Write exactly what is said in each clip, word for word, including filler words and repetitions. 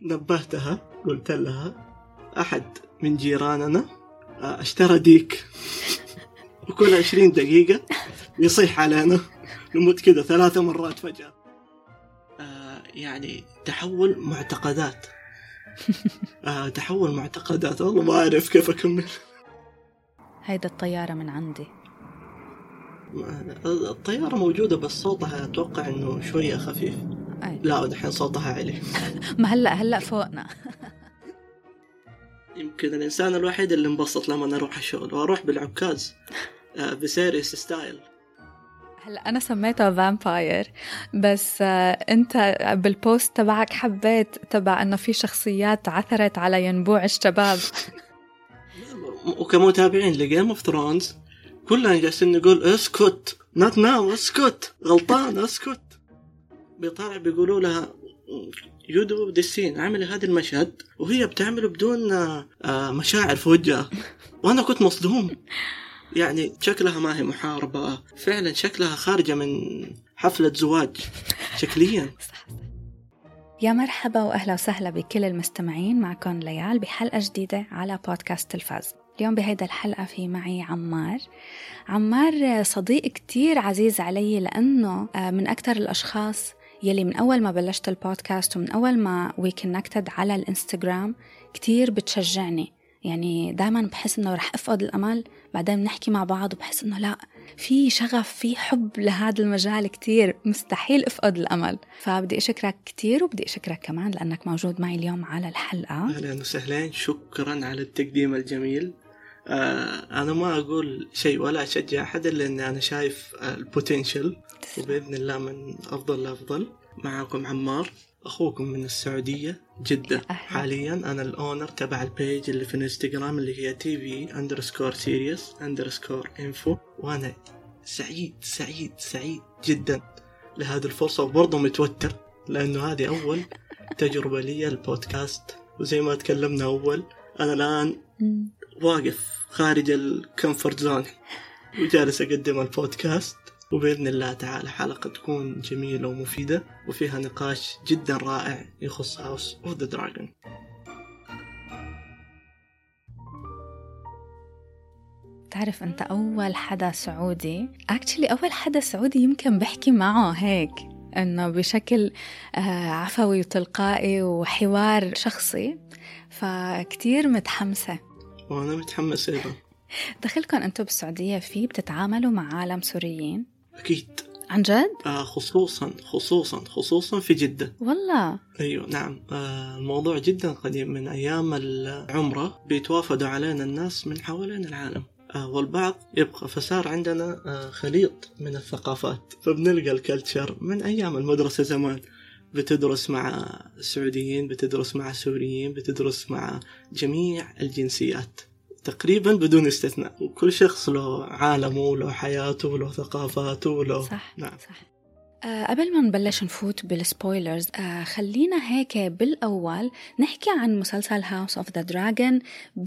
نبهتها قلت لها أحد من جيراننا اشترى ديك وكل عشرين دقيقة يصيح علينا نموت كده ثلاثة مرات فجأة. آه يعني تحول معتقدات آه تحول معتقدات والله ما أعرف كيف أكمل. هيدا الطيارة من عندي. الطيارة موجودة بس صوتها أتوقع إنه شوية خفيف. أي. لا ودحين صوتها عالي. ما هلأ هلأ فوقنا. يمكن الإنسان الوحيد اللي انبسط لما أروح الشغل وأروح بالعكاز آه بسيريس ستايل. هلا أنا سميتها فامباير بس آه أنت بالبوست تبعك حبيت تبع أنه في شخصيات عثرت على ينبوع الشباب. وكمتابعين لجيم اوف ثرونز كلنا جالسين نقول اسكت not now اسكت غلطان اسكت. بيطلع بيقولوا لها يودو ديسين عملي هذا المشهد وهي بتعمله بدون آه مشاعر في وجهها وأنا كنت مصدوم. يعني شكلها ما هي محاربة فعلا شكلها خارجة من حفلة زواج شكليا. يا مرحبا وأهلا وسهلا بكل المستمعين. معكم ليال بحلقة جديدة على بودكاست تلفاز. اليوم بهيدا الحلقة في معي عمار. عمار صديق كتير عزيز علي لأنه من أكتر الأشخاص يلي من أول ما بلشت البودكاست ومن أول ما وي كونكتد على الانستغرام كتير بتشجعني. يعني دايما بحس إنه رح أفقد الأمل بعدين نحكي مع بعض وبحس إنه لا في شغف في حب لهذا المجال كتير مستحيل أفقد الأمل. فبدي أشكرك كتير وبدي أشكرك كمان لأنك موجود معي اليوم على الحلقة. أهلا وسهلا شكرا على التقديم الجميل. آه أنا ما أقول شيء ولا أشجع أحد لأن أنا شايف البوتنشل وبإذن الله من أفضل لأفضل. معكم عمار أخوكم من السعودية جدة. حاليا أنا الأونر تبع البيج اللي في الانستغرام اللي هي تي في underscore serious underscore info وأنا سعيد سعيد سعيد جدا لهذه الفرصة وبرضه متوتر لأنه هذه أول تجربة لي البودكاست وزي ما تكلمنا أول أنا الآن واقف خارج الكمفورت زون وجالس أقدم البودكاست وبإذن الله تعالى حلقة تكون جميلة ومفيدة وفيها نقاش جدا رائع يخص هاوس أوف ذا دراجون. تعرف أنت أول حدا سعودي actually أول حدا سعودي يمكن بحكي معه هيك إنه بشكل عفوي وتلقائي وحوار شخصي فكتير متحمسة. وأنا متحمس أيضا. دخلكم أنتوا بالسعودية فيه بتتعاملوا مع عالم سوريين؟ أكيد. عن جد؟ آه خصوصا خصوصا خصوصا في جدة. والله؟ أيوة نعم. آه الموضوع جدا قديم من أيام العمرة بيتوافدوا علينا الناس من حوالين العالم آه والبعض يبقى فصار عندنا آه خليط من الثقافات فبنلقى الكلتشر من أيام المدرسة زمان بتدرس مع السعوديين بتدرس مع السوريين بتدرس مع جميع الجنسيات تقريبا بدون استثناء وكل شخص له عالمه وله حياته وله ثقافاته وله. صح. نعم. صح. أه قبل ما نبلش نفوت بالسبويلرز أه خلينا هيك بالأول نحكي عن مسلسل هاوس أوف ذا دراجون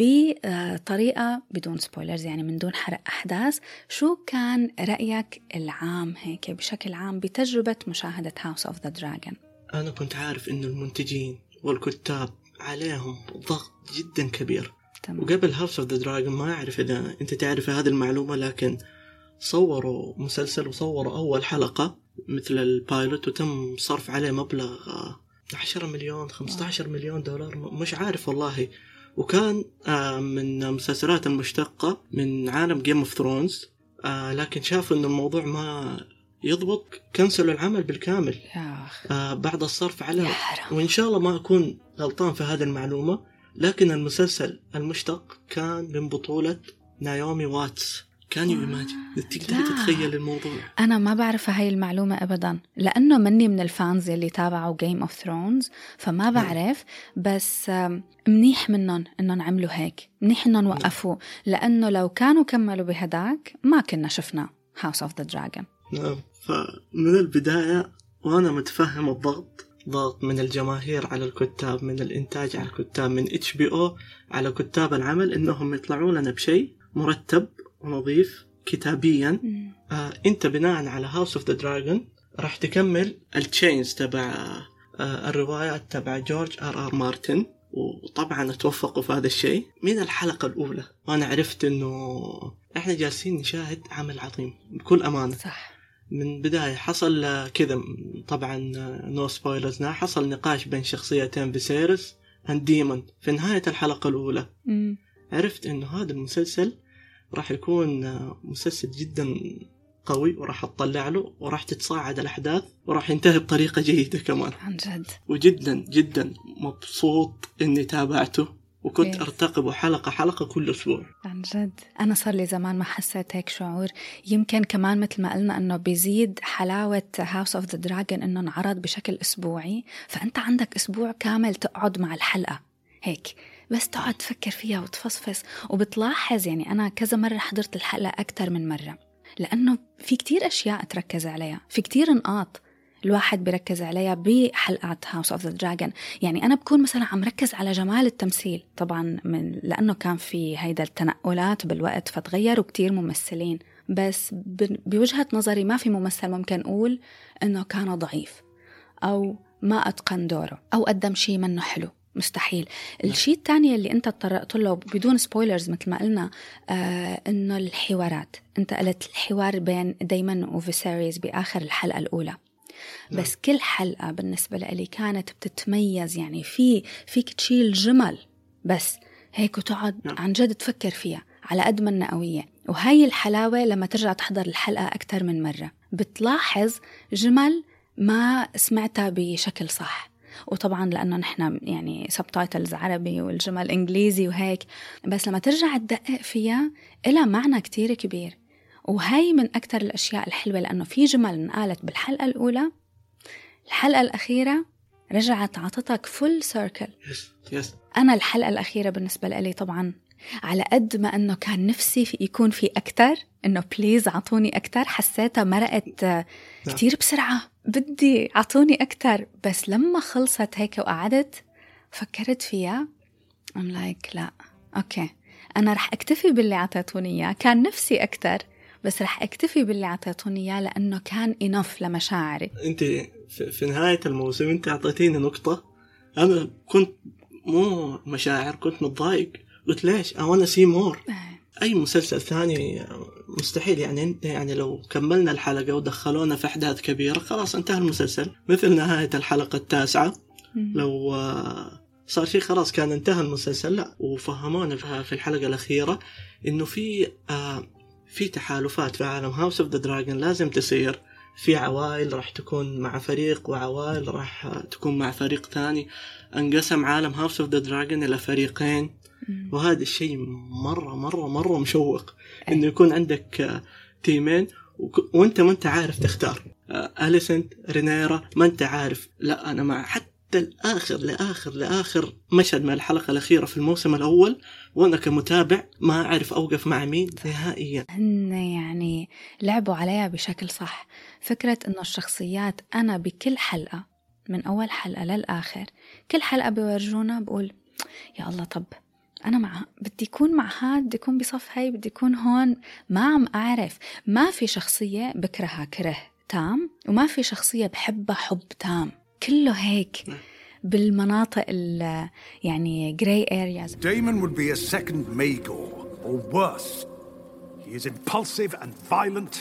بطريقة بدون سبويلرز يعني من دون حرق أحداث. شو كان رأيك العام هيك بشكل عام بتجربة مشاهدة هاوس أوف ذا دراجون؟ أنا كنت عارف إنه المنتجين والكتاب عليهم ضغط جدا كبير. تمام. وقبل هاوس أوف ذا دراجون ما أعرف إذا أنت تعرف هذه المعلومة لكن صوروا مسلسل وصوروا أول حلقة مثل البايلوت وتم صرف عليه مبلغ عشرة مليون خمسة عشر مليون دولار مش عارف والله. وكان من مسلسلات المشتقة من عالم جيم اوف ثرونز لكن شافوا إن الموضوع ما يضبط كنسلوا العمل بالكامل بعد الصرف عليه. وإن شاء الله ما أكون غلطان في هذه المعلومة لكن المسلسل المشتق كان من بطولة نايومي واتس. كان يماجن تقدر تتخيل الموضوع. أنا ما بعرف هاي المعلومة أبدا لأنه مني من الفانز اللي تابعوا Game of Thrones فما بعرف. بس منيح منهم إنهم عملوا هيك منيح إنهم وقفوا لأنه لو كانوا كملوا بهداك ما كنا شفنا House of the Dragon. نعم. فمن البداية وأنا متفهم الضغط ضغط من الجماهير على الكتاب من الإنتاج على الكتاب من إتش بي أو على كتاب العمل إنهم يطلعوا لنا بشيء مرتب ونظيف كتابيا. آه، أنت بناء على House of the Dragon راح تكمل التشينز تبع الروايات تبع جورج آر آر مارتن، وطبعا توفقوا في هذا الشيء. من الحلقة الأولى وأنا عرفت إنه إحنا جالسين نشاهد عمل عظيم بكل أمانة. صح. من بداية حصل كذا، طبعا نو سبويلرز، حصل نقاش بين شخصيتين فيسيرس اند ديمون في نهاية الحلقة الأولى. م. عرفت إنه هذا المسلسل راح يكون مسلسل جدا قوي، وراح تطلع له، وراح تتصاعد الأحداث، وراح ينتهي بطريقة جيدة كمان عن جد. وجدا جدا مبسوط إني تابعته، وكنت yes. أرتقبه حلقة حلقة كل أسبوع. عن جد أنا صار لي زمان ما حسيت هيك شعور. يمكن كمان مثل ما قلنا أنه بيزيد حلاوة House of the Dragon أنه انعرض بشكل أسبوعي، فأنت عندك أسبوع كامل تقعد مع الحلقة هيك بس تقعد تفكر فيها وتفصفص، وبتلاحظ يعني أنا كذا مرة حضرت الحلقة أكتر من مرة، لأنه في كتير أشياء تركز عليها، في كتير نقاط الواحد بيركز عليها بحلقات House of the Dragon. يعني أنا بكون مثلا عم ركز على جمال التمثيل طبعا، من لأنه كان في هيدا التنقلات بالوقت فتغيروا كتير ممثلين، بس بوجهة نظري ما في ممثل ممكن أقول أنه كان ضعيف أو ما أتقن دوره أو قدم شيء منه حلو، مستحيل. الشيء الثاني اللي أنت تطرقت له بدون سبويلرز مثل ما قلنا، آه إنه الحوارات، أنت قلت الحوار بين دايمون وفيسيريس بآخر الحلقة الأولى، بس كل حلقة بالنسبة لي كانت بتتميز. يعني في فيك تشيل جمل بس هيك وتقعد عن جد تفكر فيها على قد ما إنها قوية. وهاي الحلاوة لما ترجع تحضر الحلقة أكتر من مرة بتلاحظ جمل ما سمعتها بشكل صح، وطبعا لأنه نحن يعني سبتايتلز عربي والجمل إنجليزي وهيك، بس لما ترجع تدقق فيها إلها معنى كتير كبير. وهي من أكتر الأشياء الحلوة، لأنه في جمل انقالت بالحلقة الأولى، الحلقة الأخيرة رجعت عطتك فول سيركل. yes, yes. أنا الحلقة الأخيرة بالنسبة لي طبعا على قد ما أنه كان نفسي في يكون في أكتر، أنه بليز عطوني أكتر، حسيتها مرقت كتير بسرعة، بدي عطوني أكتر. بس لما خلصت هيك وقعدت فكرت فيها I'm like لا أوكي أنا رح أكتفي باللي عطيتوني إياه، كان نفسي أكتر بس رح أكتفي باللي عطيتوني إياه لأنه كان إنف لمشاعري. أنت في نهاية الموسم أنت عطيتيني نقطة، أنا كنت مو مشاعر، كنت متضايق، قلت ليش أنا سي مور. أي مسلسل ثاني مستحيل، يعني يعني لو كملنا الحلقة ودخلونا في أحداث كبيرة خلاص انتهى المسلسل، مثل نهاية الحلقة التاسعة لو صار شيء خلاص كان انتهى المسلسل. لا، وفهمونا في الحلقة الأخيرة إنه في في تحالفات في عالم هاوس اوف ذا دراجون لازم تصير، في عوائل راح تكون مع فريق وعوائل راح تكون مع فريق ثاني. انقسم عالم هاوس اوف ذا دراجون إلى فريقين، وهذا الشيء مرة مرة مرة مشوق إنه يكون عندك تيمين وانت ما انت عارف تختار أليسنت رينيرا، ما انت عارف. لا أنا مع حتى الآخر لآخر لآخر مشهد من الحلقة الأخيرة في الموسم الأول، وأنا كمتابع ما أعرف أوقف مع مين نهائيا. هن يعني لعبوا عليها بشكل صح، فكرة إنه الشخصيات أنا بكل حلقة من أول حلقة للآخر كل حلقة بيورجونا بقول يا الله طب أنا مع بدي يكون مع هاد، بدي يكون بصف هاي، بدي يكون هون. ما عم أعرف، ما في شخصية بكرهها كره تام، وما في شخصية بحبها حب تام، كله هيك بالمناطق ال يعني grey areas. Daemon would be a second Maegor, or worse. He is impulsive and violent.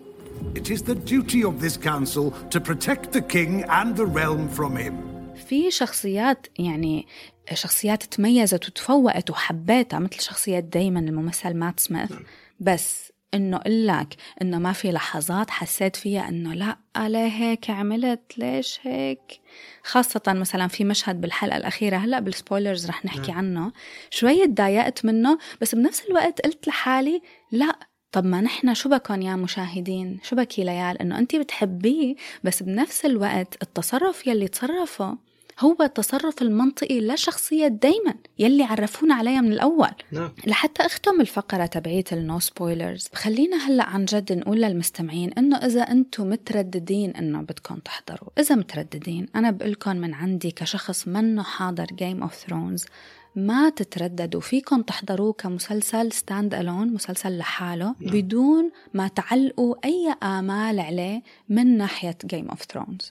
It is the duty of this council to protect the king and the realm from him. في شخصيات يعني شخصيات تميزت وتفوقت وحبيتها مثل شخصية دايمون الممثل مات سميث، بس إنه قلك إنه ما في لحظات حسيت فيها إنه لا على هيك عملت ليش هيك. خاصة مثلا في مشهد بالحلقة الأخيرة هلأ بالسبويلرز رح نحكي عنه شوية، ضايقت منه، بس بنفس الوقت قلت لحالي لا طب ما نحن شو بكون يا مشاهدين، شو بكي ليال إنه أنتي بتحبيه، بس بنفس الوقت التصرف يلي تصرفه هو التصرف المنطقي لشخصية دايما يلي عرفونا عليها من الأول. نعم. لحتى أختم الفقرة تبعيت النو سبويلرز، خلينا هلأ عن جد نقول للمستمعين إنه إذا أنتم مترددين إنه بدكم تحضروا، إذا مترددين أنا بقولكم من عندي كشخص منه حاضر Game of Thrones ما تترددوا، فيكم تحضروه كمسلسل ستاند ألون، مسلسل لحاله بدون ما تعلقوا أي آمال عليه من ناحية Game of Thrones.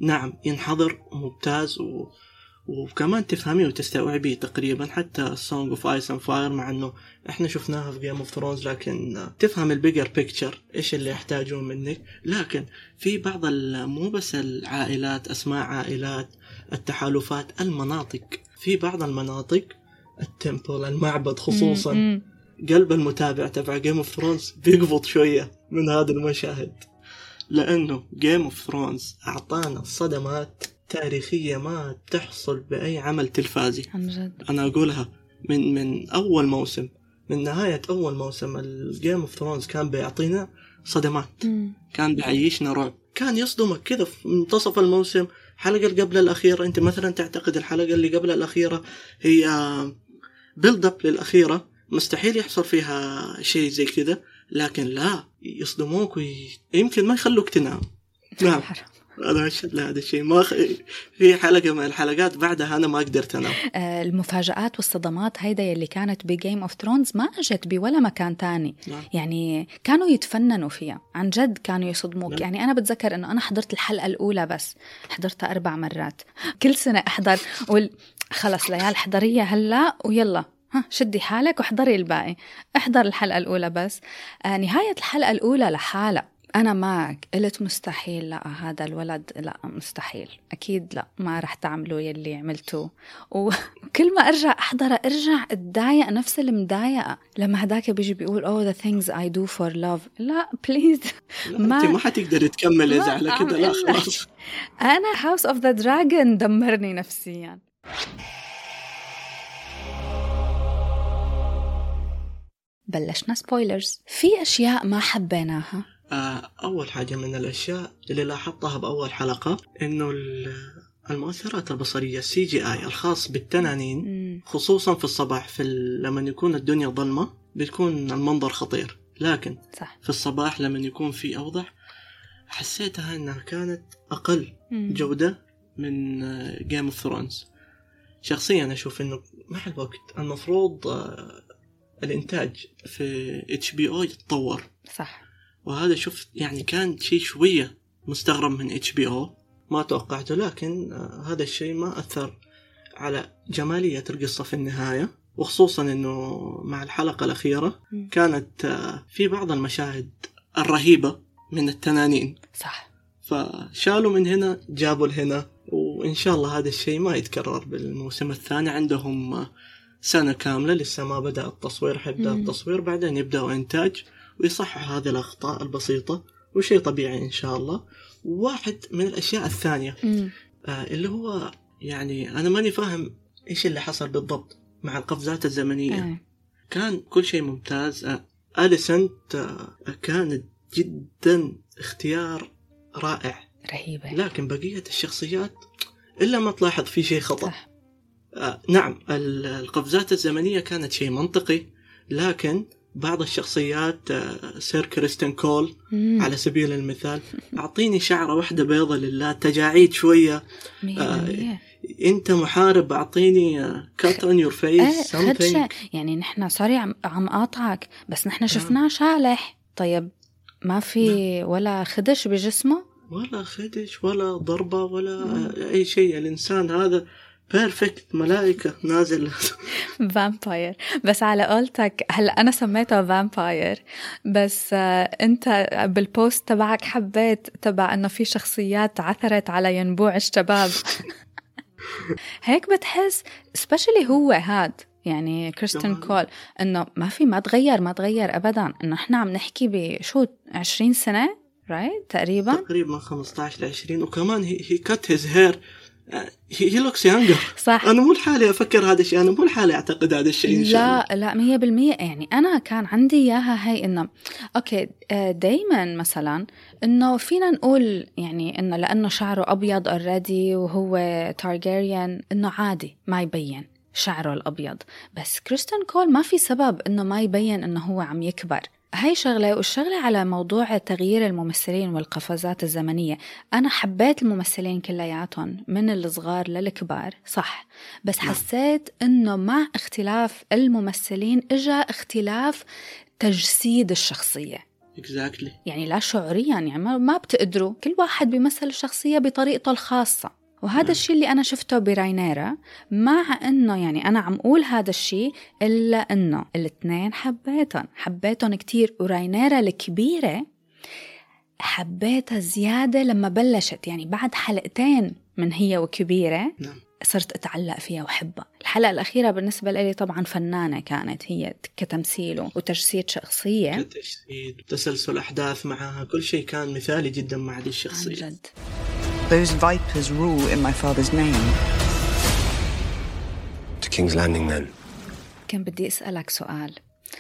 نعم ينحضر ممتاز و... وكمان تفهميه وتستوعبيه تقريبا. حتى Song of Ice and Fire مع انه احنا شفناها في Game of Thrones لكن تفهم البيجر بيكتشر ايش اللي يحتاجون منك. لكن في بعض مو بس العائلات، اسماء عائلات، التحالفات، المناطق، في بعض المناطق التمبل المعبد خصوصا م- م. قلب المتابع تبع Game of Thrones بيقبض شوية من هذا المشاهد، لأنه Game of Thrones أعطانا صدمات تاريخية ما تحصل بأي عمل تلفازي. أنا أقولها من من أول موسم، من نهاية أول موسم الجيم اوف ثرونز كان بيعطينا صدمات، م. كان بيعيشنا رعب، كان يصدمك كذا في منتصف الموسم. حلقة قبل الأخيرة أنت مثلا تعتقد الحلقة اللي قبل الأخيرة هي بيلد اب للأخيرة، مستحيل يحصل فيها شيء زي كذا، لكن لا، يصدموك ويمكن ما يخلوك تنام. نعم أنا أشهد لهذا الشيء. ما خ... في حلقة من الحلقات بعدها أنا ما قدرت أنام. آه المفاجآت والصدمات هيدا اللي كانت بجيم اوف ثرونز ما أجت بولا مكان تاني. نعم. يعني كانوا يتفننوا فيها عن جد، كانوا يصدموك. نعم. يعني أنا بتذكر أنه أنا حضرت الحلقة الأولى بس حضرتها أربع مرات، كل سنة أحضر وال... خلص ليال حضرية هلأ ويلا ها شدي حالك وحضري الباقي. احضر الحلقة الأولى بس. آه نهاية الحلقة الأولى لحالة أنا معك، قلت مستحيل، لا هذا الولد لا مستحيل أكيد لا ما رح تعملوا يلي عملتوه. وكل ما أرجع أحضر أرجع أتضايق نفس المضايقة لما هداك بيجي بيقول oh the things I do for love. لا بليز ما أنت ما حتقدر تكمل إذا على كده. لا خلاص أنا House of the Dragon دمرني نفسيا. بلشنا سبويلرز. في أشياء ما حبيناها. أول حاجة من الأشياء اللي لاحظتها بأول حلقة إنه المؤثرات البصرية سي جي آي الخاص بالتنانين، خصوصا في الصباح، في لما يكون الدنيا ظلمة بيكون المنظر خطير، لكن صح. في الصباح لما يكون في أوضح حسيتها إنها كانت أقل جودة من Game of Thrones. شخصيا أشوف إنه مع الوقت المفروض الإنتاج في إتش بي أو يتطور. صح. وهذا شفت يعني كان شيء شوية مستغرب من إتش بي أو، ما توقعته، لكن هذا الشيء ما أثر على جمالية القصة في النهاية، وخصوصا إنه مع الحلقة الأخيرة كانت في بعض المشاهد الرهيبة من التنانين. صح. فشالوا من هنا جابوا لهنا، وإن شاء الله هذا الشيء ما يتكرر بالموسم الثاني. عندهم سنة كاملة لسه ما بدأ التصوير، حيبدأ التصوير بعدين يبدأوا إنتاج ويصحح هذه الأخطاء البسيطة، وشيء طبيعي إن شاء الله. واحد من الأشياء الثانية آه اللي هو يعني أنا ماني فاهم إيش اللي حصل بالضبط مع القفزات الزمنية. آه. كان كل شيء ممتاز. آه أليسنت آه كانت جدا اختيار رائع رهيبة، لكن بقية الشخصيات إلا ما تلاحظ في شيء خطأ. آه نعم القفزات الزمنية كانت شيء منطقي، لكن بعض الشخصيات سير كريستين كول مم. على سبيل المثال، أعطيني شعرة واحدة بيضة لله، تجاعيد شوية، آه أنت محارب، أعطيني كات أون يور فيس يعني نحن صاري عم, عم قاطعك، بس نحن شفناه شالح. طيب ما في لا. ولا خدش بجسمه، ولا خدش ولا ضربة ولا مم. أي شيء. الإنسان هذا بيرفكت، ملائكة نازل. فامباير. بس على قولتك هلأ أنا سميته فامباير، بس آه أنت بالبوست تبعك حبيت تبع أنه في شخصيات عثرت على ينبوع الشباب. هيك بتحس سبيشلي هو هاد يعني كريستين كول أنه ما في ما تغير ما تغير أبدا، أنه إحنا عم نحكي بشو عشرين سنة رايت تقريبا تقريبا خمسة عشر لعشرين، وكمان هي هي كات هيز هير هي لوكس يانجر. صح. أنا مو لحالي أفكر هذا الشيء، أنا مو لحالي أعتقد هذا الشيء إن شاء الله. لا لا مية بالمية. يعني أنا كان عندي إياها هاي إنه أوكي دايما مثلا إنه فينا نقول يعني إنه لأنه شعره أبيض already وهو تارجيريان إنه عادي ما يبين شعره الأبيض، بس كريستين كول ما في سبب إنه ما يبين إنه هو عم يكبر. هاي شغلة. والشغلة على موضوع تغيير الممثلين والقفزات الزمنية، أنا حبيت الممثلين كلياتهم من الصغار للكبار صح، بس حسيت إنه مع اختلاف الممثلين إجا اختلاف تجسيد الشخصية. exactly. يعني لا شعوريا، يعني ما بتقدروا، كل واحد بيمثل الشخصية بطريقته الخاصة. وهذا الشيء اللي أنا شفته براينيرا، مع أنه يعني أنا عم أقول هذا الشيء إلا أنه الاثنين حبيتهم حبيتهم كتير. وراينيرا الكبيرة حبيتها زيادة لما بلشت، يعني بعد حلقتين من هي وكبيرة نعم. صرت أتعلق فيها وحبها. الحلقة الأخيرة بالنسبة لي طبعا فنانة كانت هي كتمثيل وتجسيد شخصية، كتجسيد تسلسل أحداث معها، كل شيء كان مثالي جدا مع هذه الشخصية. عن جد. Those vipers rule in my father's name. To King's Landing then. كان بدي أسألك سؤال.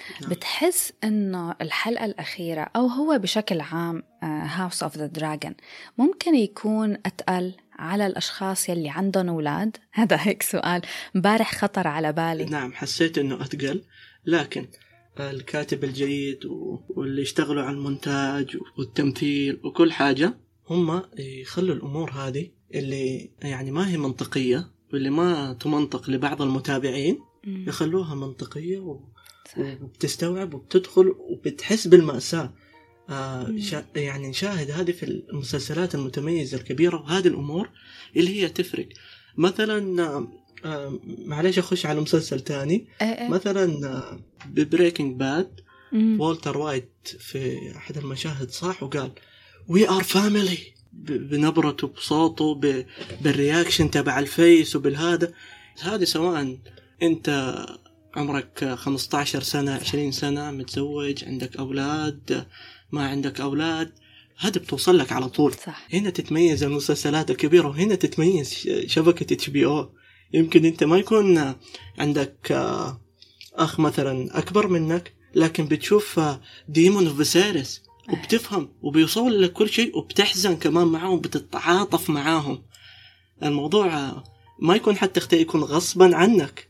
بتحس إنه الحلقة الأخيرة أو هو بشكل عام House of the Dragon ممكن يكون أتقل على الأشخاص يلي عندهم أولاد؟ هذا هيك سؤال مبارح خطر على بالي. نعم، حسيت إنه أتقل، لكن الكاتب الجيد واللي يشتغلوا على المونتاج والتمثيل وكل حاجة هم يخلوا الأمور هذه اللي يعني ما هي منطقية واللي ما تمنطق لبعض المتابعين يخلوها منطقية و... وبتستوعب وبتدخل وبتحس بالمأساة. آه شا... يعني نشاهد هذه في المسلسلات المتميزة الكبيرة، وهذه الأمور اللي هي تفرق. مثلا آه معليش أخش على مسلسل تاني، مثلا آه ببريكنج باد والتر وايت في أحد المشاهد صاح وقال We are family بنبرته بصوته بالرياكشن تبع الفيس وبالهذا. هذه سواء أنت عمرك خمسة عشر سنة عشرين سنة متزوج عندك أولاد ما عندك أولاد، هذا بتوصل لك على طول. صح. هنا تتميز المسلسلات الكبيرة وهنا تتميز شبكة اتش بي او. يمكن أنت ما يكون عندك أخ مثلا أكبر منك لكن بتشوف ديمون اوف فيسيريس وبتفهم وبيوصل لك كل شيء وبتحزن كمان معهم بتتعاطف معاهم. الموضوع ما يكون حتى اختي يكون غصبا عنك.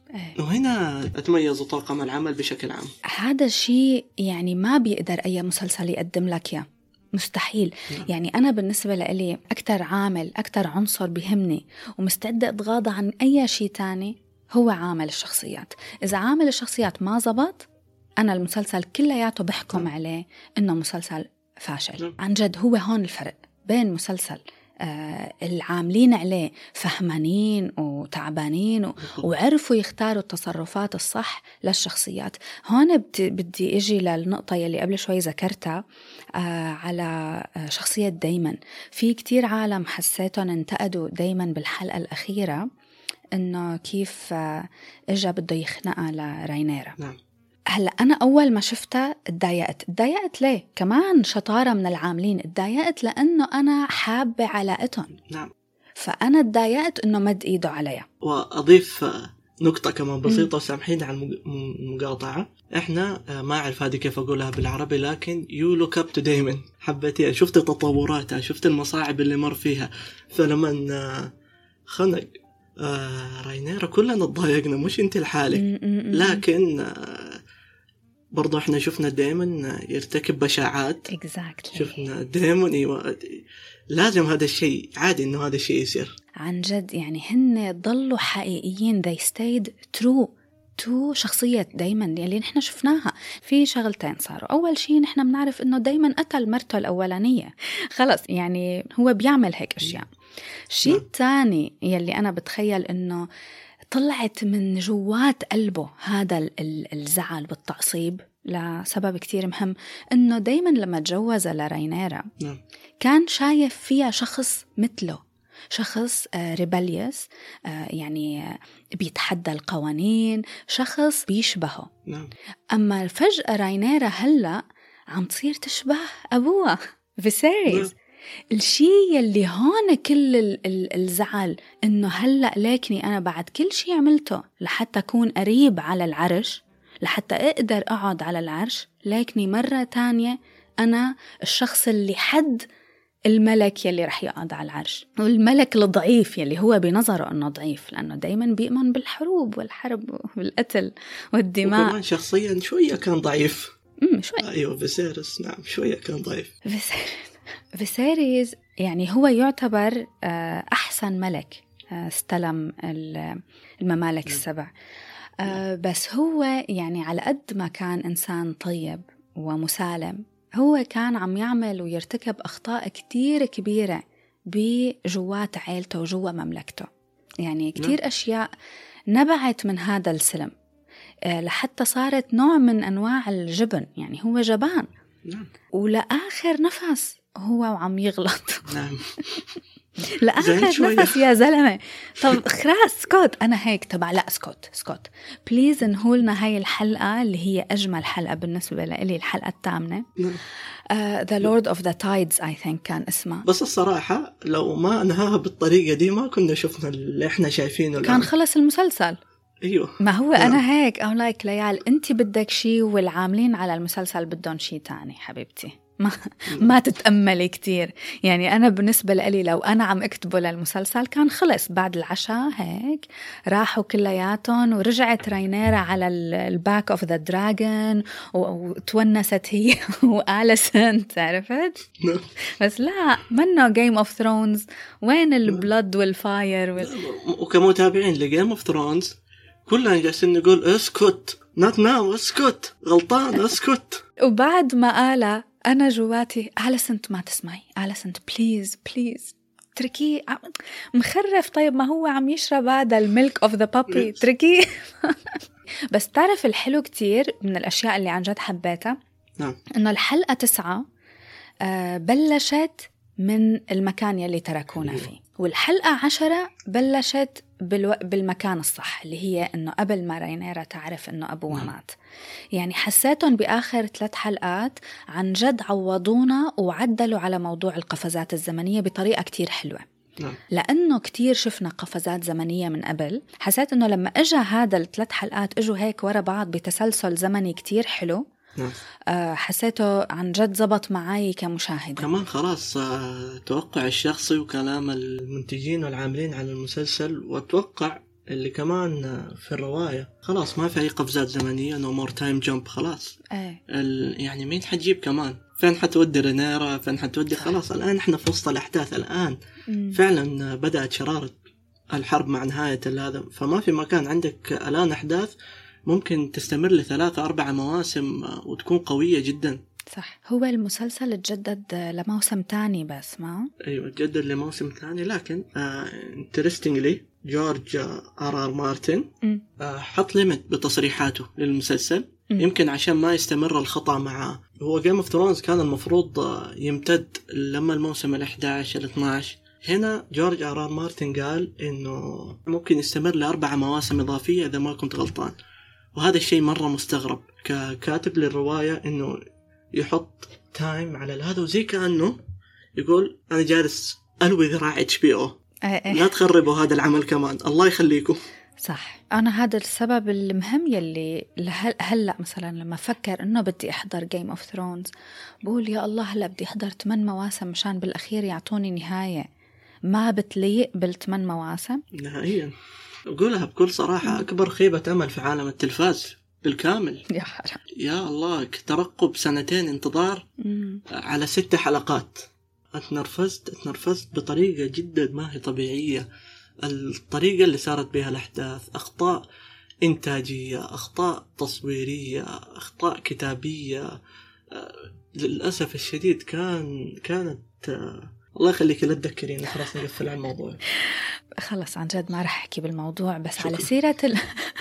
وهنا أتميز طاقم العمل بشكل عام. هذا الشيء يعني ما بيقدر أي مسلسل يقدم لك يا مستحيل. نعم. يعني أنا بالنسبة لي أكتر عامل أكتر عنصر بيهمني ومستعدة أتغاضى عن أي شيء تاني هو عامل الشخصيات. إذا عامل الشخصيات ما زبط أنا المسلسل كلياته بحكم نعم. عليه إنه مسلسل فاشل. نعم. عن جد هو هون الفرق بين مسلسل آه العاملين عليه فهمانين وتعبانين و... وعرفوا يختاروا التصرفات الصح للشخصيات. هون بدي اجي للنقطة يلي قبل شوي ذكرتها آه على آه شخصية دايمون. في كتير عالم حسيتهم انتقدوا دايمون بالحلقة الأخيرة إنه كيف آه إجا بده يخنقها لراينيرا. نعم. هلأ أنا أول ما شفتها اتضايقت. اتضايقت ليه؟ كمان شطارة من العاملين. اتضايقت لأنه أنا حابة علاقتهم. نعم. فأنا اتضايقت إنه مد إيده عليها. وأضيف نقطة كمان بسيطة وسامحين على المقاطعة. إحنا ما أعرف هذه كيف أقولها بالعربي لكن you look up to Damon. حبيتها، شفت تطوراتها، شفت المصاعب اللي مر فيها. فلما خنق راينيرا كلنا تضايقنا مش أنت الحالة، لكن برضو احنا شفنا دايما يرتكب بشاعات. exactly. شفنا دايما ايوه لازم هذا الشيء عادي انه هذا الشيء يصير. عن جد يعني هن ضلوا حقيقيين. they stayed true to شخصية دايما اللي نحن شفناها. في شغلتين صاروا. أول شيء نحن بنعرف إنه دايما قتل مرته الأولانية خلص، يعني هو بيعمل هيك أشياء. الشيء الثاني يلي أنا بتخيل إنه طلعت من جوات قلبه هذا الزعل بالتعصيب لسبب كتير مهم، إنه دايما لما تجوز لراينيرا كان شايف فيها شخص مثله، شخص ريبليوس يعني بيتحدى القوانين، شخص بيشبهه. أما فجأة راينيرا هلأ عم تصير تشبه أبوها فيسيريس. الشيء يلي هون كل الزعل إنه هلأ ليكني أنا بعد كل شيء عملته لحتى أكون قريب على العرش، لحتى أقدر أقعد على العرش، ليكني مرة تانية أنا الشخص اللي حد الملك يلي رح يقعد على العرش، والملك الضعيف يلي هو بنظره أنه ضعيف لأنه دايما بيؤمن بالحروب والحرب والقتل والدماء. وكمان شخصيا شوية كان ضعيف. امم شوية. أيوة فيسيريس نعم شوية كان ضعيف. فيسيريس يعني هو يعتبر أحسن ملك استلم الممالك السبع، بس هو يعني على قد ما كان إنسان طيب ومسالم هو كان عم يعمل ويرتكب أخطاء كتير كبيرة بجوات عائلته وجوا مملكته. يعني كتير أشياء نبعت من هذا السلم لحتى صارت نوع من أنواع الجبن. يعني هو جبان ولآخر نفس هو وعم يغلط. نعم. لآخر نفس يا زلمة. طب خلاص سكوت، أنا هيك تبع لا سكوت سكوت بليز انهولنا هاي الحلقة اللي هي أجمل حلقة بالنسبة لي، الحلقة الثامنة. uh, The Lord of the Tides I think كان اسمها. بس الصراحة لو ما أنهاها بالطريقة دي ما كنا شفنا اللي إحنا شايفينه كان خلص المسلسل. أيوه ما هو نعم. أنا هيك أو لايك ليال أنت بدك شي والعاملين على المسلسل بدهم شي تاني حبيبتي. ما, ما تتأملي كتير. يعني أنا بالنسبة لي لو أنا عم أكتبه للمسلسل كان خلص بعد العشاء هيك راحوا كلياتهم ورجعت راينيرا على الباك أوف ذا دراجون وتونست هي وآليسن تعرفت. بس لا منه جيم أوف ثرونز. وين البلد والفاير وال... وكمتابعين لجيم أوف ثرونز كلنا جالسين نقول اسكت نات ناو اسكت غلطان اسكت. وبعد ما قال أنا جواتي آليسنت ما تسمعي آليسنت بليز بليز تركيه مخرف. طيب ما هو عم يشرب هذا الميلك أوف ذا بابي تركيه. بس تعرف الحلو كتير من الأشياء اللي عن جد حبيتها نعم. إنه الحلقة تسعة آه بلشت من المكان يلي تركونا فيه، والحلقة عشرة بلشت بالو... بالمكان الصح اللي هي إنه قبل ما راينيرا تعرف إنه أبوها مات. يعني حسيتهم بآخر ثلاث حلقات عن جد عوضونا وعدلوا على موضوع القفزات الزمنية بطريقة كتير حلوة. نعم. لأنه كتير شفنا قفزات زمنية من قبل. حسيت إنه لما إجا هذا الثلاث حلقات إجوا هيك ورا بعض بتسلسل زمني كتير حلو. نعم. أه حسيته عن جد زبط معي كمشاهدة. كمان خلاص توقع الشخصي وكلام المنتجين والعاملين على المسلسل، واتوقع اللي كمان في الرواية خلاص ما في أي قفزات زمنية no more time jump خلاص. أيه. يعني مين حتجيب كمان فين حتودي رينيرا فين حتودي خلاص. الآن إحنا في وسط الأحداث الآن. مم. فعلا بدأت شرارة الحرب مع نهاية هذا، فما في مكان عندك الآن أحداث ممكن تستمر لثلاثة أربعة مواسم وتكون قوية جدا. صح. هو المسلسل تجدد لموسم تاني بس ما أيوة تجدد لموسم تاني، لكن انترستينجلي جورج آر آر مارتن آه حط ليميت بتصريحاته للمسلسل. م. يمكن عشان ما يستمر الخطأ معه. هو جيم اوف ثرونز كان المفروض يمتد لما الموسم الأحد عشر الاثناشر. هنا جورج آر آر مارتن قال إنه ممكن يستمر لأربع مواسم إضافية إذا ما كنت غلطان، وهذا الشيء مرة مستغرب ككاتب للرواية إنه يحط تايم على هذا، وزي كأنه يقول أنا جالس ألوي ذراع اتش بي او لا تخربوا هذا العمل كمان الله يخليكم. صح. أنا هذا السبب المهم يلي هلأ مثلا لما فكر إنه بدي أحضر Game of Thrones بقول يا الله هلأ بدي أحضر ثمان مواسم مشان بالأخير يعطوني نهاية ما بتليق بالثمان مواسم نهائيا. أقولها بكل صراحة أكبر خيبة أمل في عالم التلفاز بالكامل. يا حرام يا الله ترقب سنتين انتظار مم. على ست حلقات. اتنرفزت اتنرفزت بطريقة جدا ما هي طبيعية. الطريقة اللي صارت بها الأحداث أخطاء إنتاجية أخطاء تصويرية أخطاء كتابية للأسف الشديد كان كانت الله يخليك لا تذكرين خلاص نقفل على الموضوع. خلص عن جد ما رح أحكي بالموضوع. بس شكرا. على سيرة ال...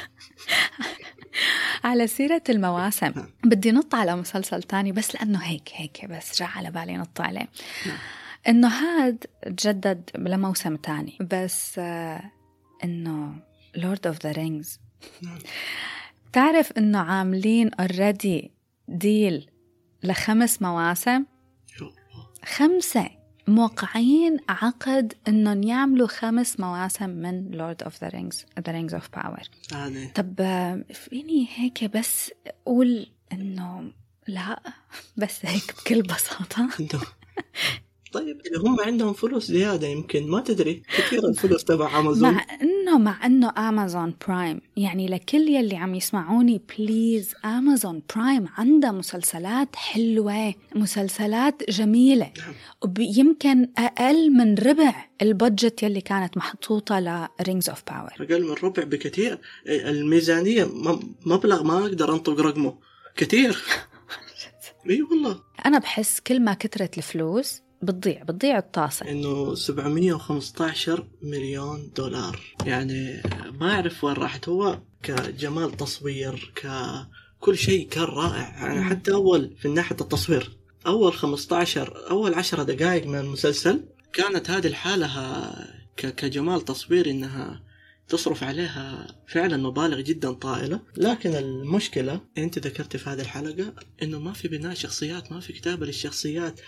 على سيرة المواسم بدي نط على مسلسل تاني بس لأنه هيك هيك بس جاء على بالي نط عليه. إنه هاد تجدد لموسم تاني بس آه إنه Lord of the Rings تعرف إنه عاملين already ديل لخمس مواسم. خمسة موقعين عقد إنهم يعملوا خمس مواسم من Lord of the Rings The Rings of Power. آه طب فيني هيك بس أقول إنه لا بس هيك بكل بساطة. طيب هم عندهم فلوس زيادة يمكن ما تدري كثير الفلوس تبع أمازون. مع إنه مع إنه أمازون برايم يعني لكل يلي عم يسمعوني بليز أمازون برايم عنده مسلسلات حلوة مسلسلات جميلة ويمكن أقل من ربع البادجت يلي كانت محطوطة ل Rings of Power. أقل من ربع بكثير. الميزانية مبلغ ما أقدر أنطق رقمه كثير اي والله أنا بحس كل ما كترت الفلوس بتضيع بتضيع الطاسة. إنه سبعمية وخمسة عشر مليون دولار، يعني ما أعرف وين راحت. هو كجمال تصوير ككل شيء كان رائع، يعني حتى أول في ناحية التصوير أول خمسة عشر أول عشر دقائق من المسلسل كانت هذه الحالة كجمال تصوير إنها تصرف عليها فعلا مبالغ جدا طائلة. لكن المشكلة أنت ذكرت في هذه الحلقة إنه ما في بناء شخصيات، ما في كتابة للشخصيات.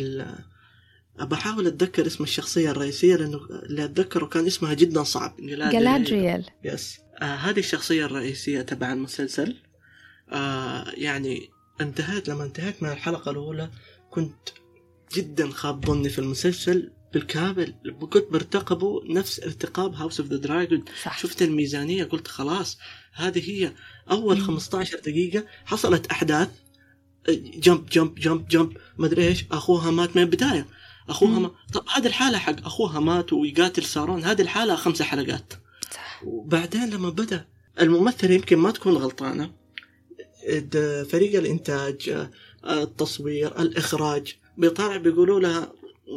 بحاول أتذكر اسم الشخصية الرئيسية لأنه اللي أتذكره كان اسمها جدا صعب، جلادريال. يس آه هذه الشخصية الرئيسية تبع المسلسل. آه يعني انتهيت لما انتهيت من الحلقة الأولى كنت جدا خاب ظني في المسلسل بالكامل، كنت برتقبه نفس ارتقاب هاوس اوف ذا دراجون. شفت الميزانية قلت خلاص هذه هي. أول خمسة عشر دقيقة حصلت أحداث جمب جمب جمب جمب ما أدري إيش، أخوها مات من البداية، أخوها ما... طب هذه الحالة حق أخوها مات ويقاتل سارون، هذه الحالة خمسة حلقات. وبعدين لما بدأ الممثل يمكن ما تكون غلطانة، فريق الإنتاج التصوير الإخراج بيطالع بيقولوا لها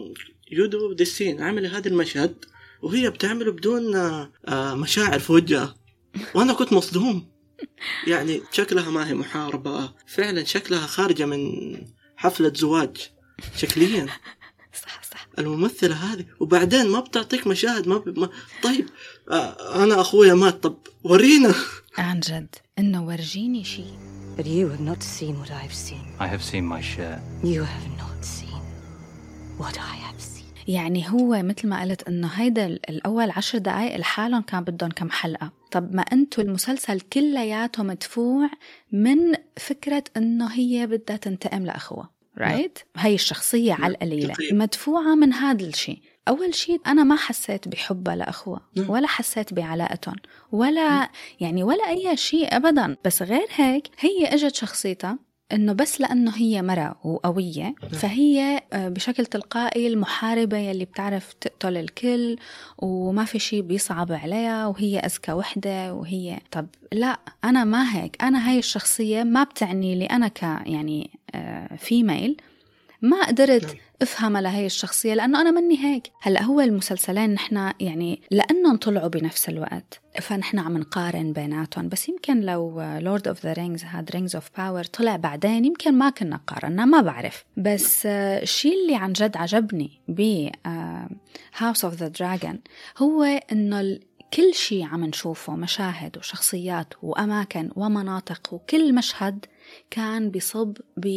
يودو ديسين عمل هذا المشهد وهي بتعمله بدون مشاعر في وجهها، وأنا كنت مصدوم. يعني شكلها ما هي محاربة فعلا، شكلها خارجة من حفلة زواج شكليا. صح صح الممثلة هذه، وبعدين ما بتعطيك مشاهد ما, ب... ما... طيب آه أنا أخويا مات، طب ورينا عن جد إنه ورجيني شيء. But you have not seen what I've seen. I have seen my share. You have not seen what I have seen. يعني هو مثل ما قلت إنه هيدا الأول عشر دقايق الحالهم كان بدهم كم حلقة. طب ما أنتوا المسلسل كلياته مدفوع من فكرة إنه هي بدها تنتقم لأخوها، رايت؟ هاي الشخصية على القليلة مدفوعة من هذا الشيء. أول شيء أنا ما حسيت بحبها لأخوها ولا حسيت بعلاقتهم ولا يعني ولا أي شيء أبدا. بس غير هيك هي أجت شخصيتها إنه بس لأنه هي مرة وقوية فهي بشكل تلقائي المحاربة يلي بتعرف تقتل الكل وما في شيء بيصعب عليها وهي أذكى وحدة وهي. طب لا، أنا ما هيك. أنا هاي الشخصية ما بتعني لي أنا ك يعني فيميل ما قدرت افهمها لهي الشخصية لأنه أنا مني هيك. هلأ هو المسلسلين نحنا يعني لأنهم طلعوا بنفس الوقت فنحنا عم نقارن بيناتهم. بس يمكن لو Lord of the Rings هاد Rings of Power طلع بعدين يمكن ما كنا قارنا، ما بعرف. بس الشيء اللي عن جد عجبني ب House of the Dragon هو إنه كل شيء عم نشوفه، مشاهد وشخصيات وأماكن ومناطق، وكل مشهد كان بيصب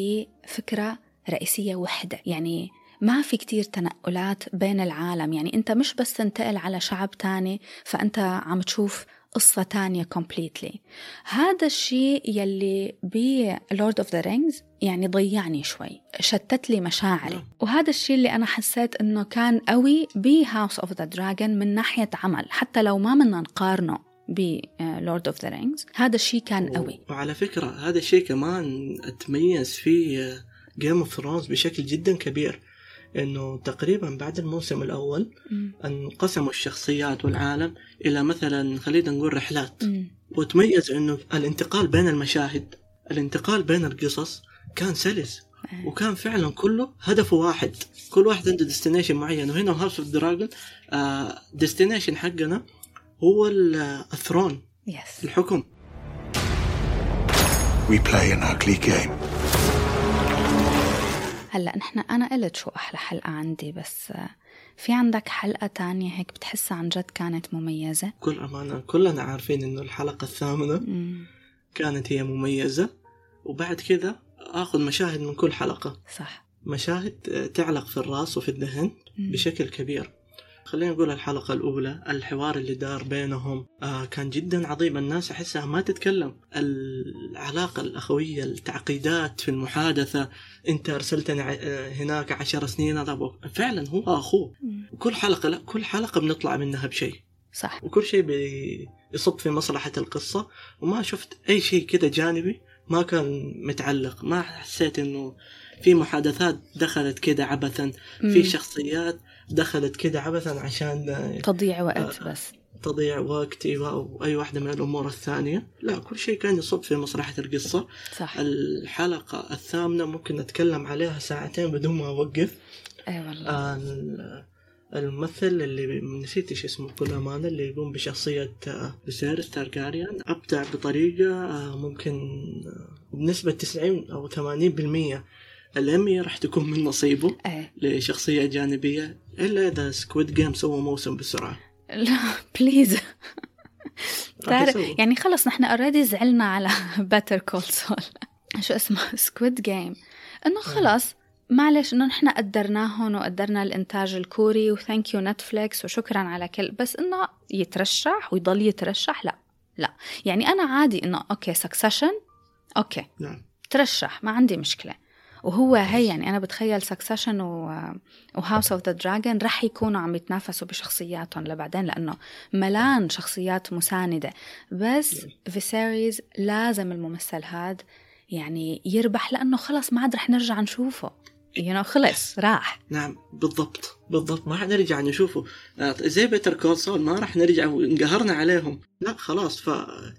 بفكرة رئيسية وحدة. يعني ما في كتير تنقلات بين العالم، يعني أنت مش بس تنتقل على شعب تاني فأنت عم تشوف قصة تانية completely. هذا الشيء يلي ب Lord of the Rings يعني ضيعني شوي، شتت لي مشاعري. وهذا الشيء اللي أنا حسيت أنه كان قوي ب House of the Dragon من ناحية عمل، حتى لو ما منا نقارنه ب Lord of the Rings هذا الشيء كان قوي. وعلى فكرة هذا الشيء كمان تميز فيه Game of Thrones بشكل جدا كبير، إنه تقريبا بعد الموسم الأول انقسموا الشخصيات والعالم إلى مثلا خلينا نقول رحلات. م. وتميز إنه الانتقال بين المشاهد، الانتقال بين القصص كان سلس وكان فعلا كله هدفه واحد، كل واحد عنده ديستنيشن معين. وهنا هاوس اوف دراجون ديستنيشن حقنا هو الثرون، yes. الحكم. We play an ugly game. هلأ نحن أنا قلت شو أحلى حلقة عندي، بس في عندك حلقة تانية هيك بتحسها عن جد كانت مميزة؟ كل أمانة كلنا عارفين إنه الحلقة الثامنة م. كانت هي مميزة، وبعد كذا أخذ مشاهد من كل حلقة. صح، مشاهد تعلق في الرأس وفي الذهن م. بشكل كبير. خلينا نقول الحلقة الأولى الحوار اللي دار بينهم آه كان جدا عظيم. الناس أحسها ما تتكلم، العلاقة الأخوية، التعقيدات في المحادثة، أنت أرسلتني هناك عشر سنين، طب فعلا هو أخوه. وكل حلقة لا كل حلقة بنطلع منها بشيء صح، وكل شيء بيصب في مصلحة القصة. وما شفت أي شيء كده جانبي ما كان متعلق. ما حسيت إنه في محادثات دخلت كده عبثا، في شخصيات دخلت كده عبثا عشان تضيع وقت. بس تضيع وقتي أو أي واحدة من الأمور الثانية. لا، كل شيء كان يصب في مصلحة القصة. صح. الحلقة الثامنة ممكن نتكلم عليها ساعتين بدون ما أوقف. أي والله. آه الممثل اللي نسيت إيش اسمه بكل أمانة، اللي يقوم بشخصية فيسيريس تارجاريان، أبدع بطريقة ممكن بنسبة تسعين أو ثمانين بالمية الأمي راح تكون من نصيبه أي. لشخصية جانبية، إلا إذا سكويد جيم سوى موسم بسرعة. لا بليز. يعني خلص نحن أوريدي زعلنا على باتر كول سول، شو اسمه سكويد جيم، إنه خلص معلش إنه نحن قدرناهم وقدرنا الإنتاج الكوري وثانك يو نتفليكس وشكرا على كل، بس إنه يترشح ويضل يترشح لا لا يعني أنا عادي إنه أوكي سكسيشن أوكي نعم. ترشح ما عندي مشكلة، وهو هي يعني أنا بتخيل سكسيشن وهاوس أوف ذا دراجون رح يكونوا عم يتنافسوا بشخصياتهم لبعدين لأنه ملان شخصيات مساندة، بس فيسيريز لازم الممثل هاد يعني يربح لأنه خلص ما عاد رح نرجع نشوفه، يعني خلص راح. نعم بالضبط بالضبط، ما حنرجع نشوفه زي بيتر كول سول، ما رح نرجع ونقهرنا عليهم، لا خلاص. ف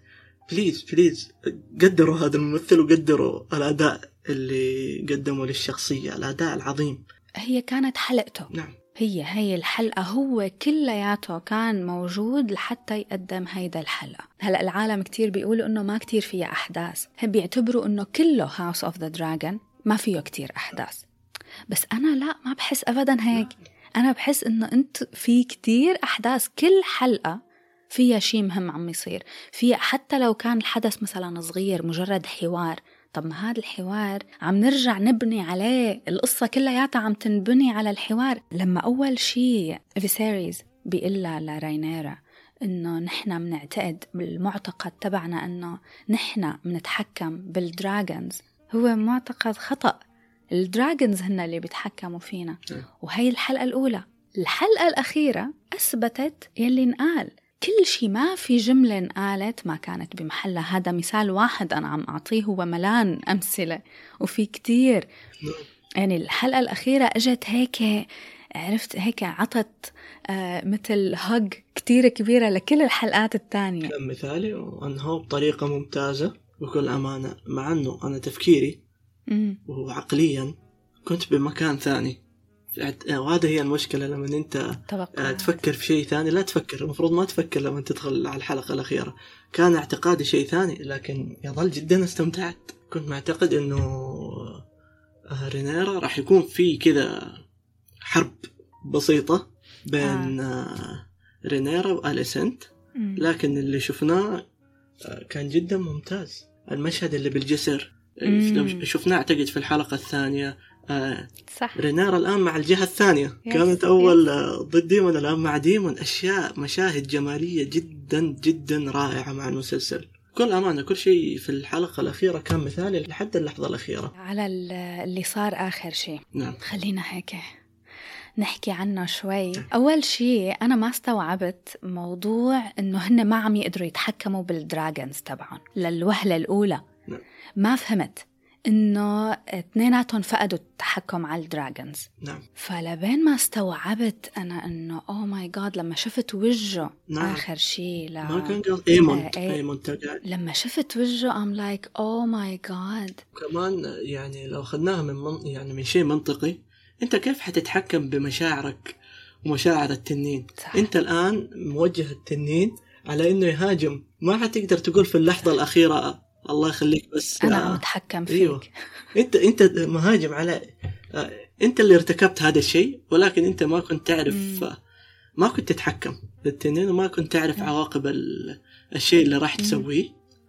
بليز بليز قدروا هذا الممثل وقدروا الأداء اللي قدموا للشخصية، الأداء العظيم. هي كانت حلقته. نعم. هي هي الحلقة، هو كلياته كان موجود لحتى يقدم هيدا الحلقة. هلأ العالم كتير بيقولوا إنه ما كتير فيها أحداث، هم بيعتبروا إنه كله House of the Dragon ما فيه كتير أحداث، بس أنا لا، ما بحس أبدا هيك. أنا بحس إنه أنت في كتير أحداث، كل حلقة فيها شيء مهم عم يصير فيها، حتى لو كان الحدث مثلا صغير مجرد حوار. طب ما هذا الحوار عم نرجع نبني عليه، القصة كلياتها عم تنبني على الحوار. لما أول شيء فيسيريز بيقلها لراينيرا إنه نحنا منعتقد بالمعتقد تبعنا إنه نحنا منتحكم بالدراجونز، هو معتقد خطأ. الدراجونز هن اللي بيتحكموا فينا. وهي الحلقة الأولى. الحلقة الأخيرة أثبتت يلي نقال، كل شيء ما في جملة انقالت ما كانت بمحلها. هذا مثال واحد أنا عم أعطيه، هو ملان أمثلة وفي كتير. يعني الحلقة الأخيرة أجت هيك، عرفت هيك عطت آه مثل هج كتير كبيرة لكل الحلقات التانية. كان مثالي وأنهو بطريقة ممتازة بكل أمانة، مع أنه أنا تفكيري مم. وعقليا كنت بمكان ثاني، وهذا هي المشكلة لما أنت طبقا. تفكر في شيء ثاني. لا تفكر، المفروض ما تفكر لما تدخل على الحلقة الأخيرة. كان اعتقادي شيء ثاني، لكن يظل جدا استمتعت. كنت معتقد أنه رينيرا راح يكون في كذا حرب بسيطة بين آه. رينيرا وأليسنت، لكن اللي شفناه كان جدا ممتاز. المشهد اللي بالجسر مم. شفناه أعتقد في الحلقة الثانية. آه صح. رينيرا الآن مع الجهة الثانية. يس. كانت أول يس. ضد ديمون، الآن مع ديمون. أشياء مشاهد جمالية جدا جدا رائعة مع المسلسل. كل أمانة كل شيء في الحلقة الأخيرة كان مثالي لحد اللحظة الأخيرة. على اللي صار آخر شيء. نعم. خلينا هيك نحكي عنه شوي. أول شيء أنا ما استوعبت موضوع إنه هن ما عم يقدروا يتحكموا بالدراجونز تبعهم للوهلة الأولى. نعم. ما فهمت إنه اثنيناتهم فقدوا التحكم على الدراجونز. نعم. فلبين ما استوعبت أنا إنه أوه ماي جاد لما شفت وجهه. نعم. آخر شيء لا ما كان قصد إيمون. إيمون تقع. لما شفت وجهه I'm like oh my god. كمان يعني لو أخذناها من من يعني من شيء منطقي، أنت كيف حتتحكم بمشاعرك ومشاعر التنين؟ صح. أنت الآن موجه التنين على إنه يهاجم، ما حتقدر تقول في اللحظة الأخيرة الله يخليك بس أنا عم أتحكم فيك. أيوه. أنت أنت مهاجم على أنت اللي ارتكبت هذا الشيء، ولكن أنت ما كنت تعرف مم. ما كنت تتحكم بالتنين، وما كنت تعرف مم. عواقب الشيء اللي راح تسويه.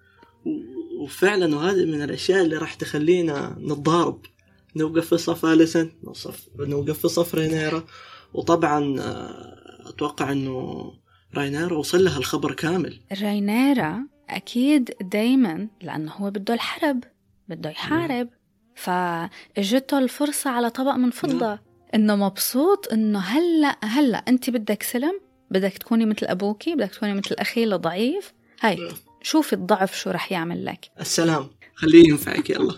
وفعلا وهذه من الأشياء اللي راح تخلينا نتضارب، نوقف في صف أليسن، نوقف نوقف في صف رينيرا. وطبعا أتوقع إنه رينيرا وصل لها الخبر كامل. رينيرا أكيد دايما لأنه هو بده الحرب، بده يحارب، فاجته الفرصة على طبق من فضة. إنه مبسوط إنه هلأ هلأ أنت بدك سلم، بدك تكوني مثل أبوكي، بدك تكوني مثل أخي الضعيف. هاي شوفي الضعف شو رح يعمل لك. السلام خليه ينفعك يلا.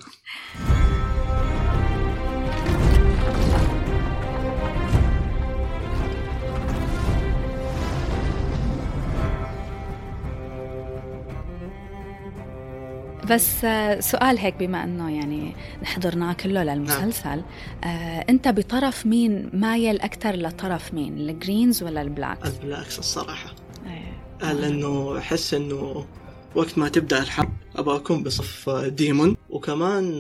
بس سؤال هيك، بما أنه يعني حضرناه كله للمسلسل، آه، أنت بطرف مين مايل أكتر؟ لطرف مين، الجرينز ولا البلاكس؟ البلاكس الصراحة. أيه. لأنه أحس أنه وقت ما تبدأ الحرب أبغى أكون بصف ديمون، وكمان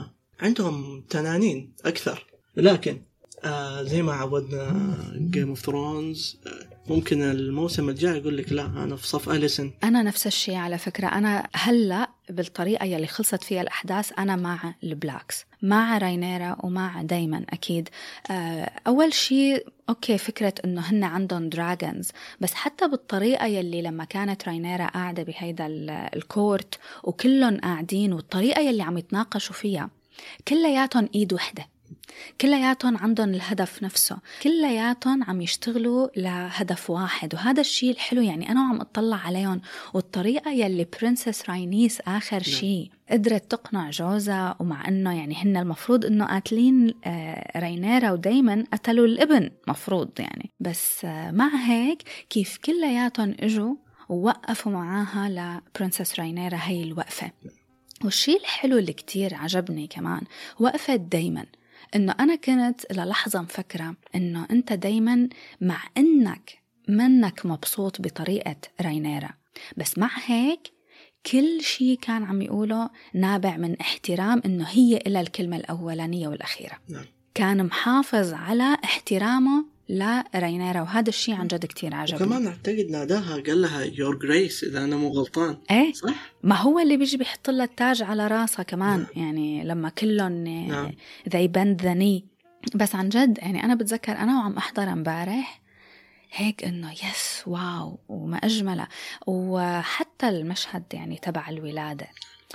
عندهم تنانين أكثر. لكن زي ما عودنا Game of Thrones، ممكن الموسم الجاي يقول لك لا أنا في صف أليسن. أنا نفس الشيء على فكرة. أنا هلأ بالطريقة يلي خلصت فيها الأحداث أنا مع البلاكس، مع راينيرا ومع دايما أكيد. أول شيء أوكي فكرة إنه هن عندهم دراجونز، بس حتى بالطريقة يلي لما كانت راينيرا قاعدة بهيدا الكورت وكلهم قاعدين، والطريقة يلي عم يتناقشوا فيها كلياتهم إيد وحدة، كلياتهم عندهم الهدف نفسه، كلياتهم عم يشتغلوا لهدف واحد. وهذا الشيء الحلو يعني أنا عم أطلع عليهم. والطريقة يلي برنسس راينيس آخر شيء قدرت تقنع جوزها، ومع أنه يعني هن المفروض أنه قاتلين راينيرا ودايما قتلوا الابن مفروض يعني، بس مع هيك كيف كلياتهم اجوا ووقفوا معاها لبرنسس راينيرا هاي الوقفة. والشيء الحلو اللي كتير عجبني كمان وقفت دايما، إنه أنا كنت للحظة مفكرة إنه أنت دايما مع إنك منك مبسوط بطريقة راينيرا، بس مع هيك كل شيء كان عم يقوله نابع من احترام إنه هي إلى الكلمة الأولانية والأخيرة. نعم. كان محافظ على احترامه لراينيرا، وهذا الشيء عن جد كتير عجبني. وكمان أعتقد ناداها قال لها Your Grace إذا أنا مو غلطان. إيه صح؟ ما هو اللي بيجي بيحط لها التاج على راسها كمان. نعم. يعني لما كلهم نعم. they bend the knee. بس عن جد يعني أنا بتذكر أنا وعم أحضر امبارح هيك إنه يس واو وما أجمله. وحتى المشهد يعني تبع الولادة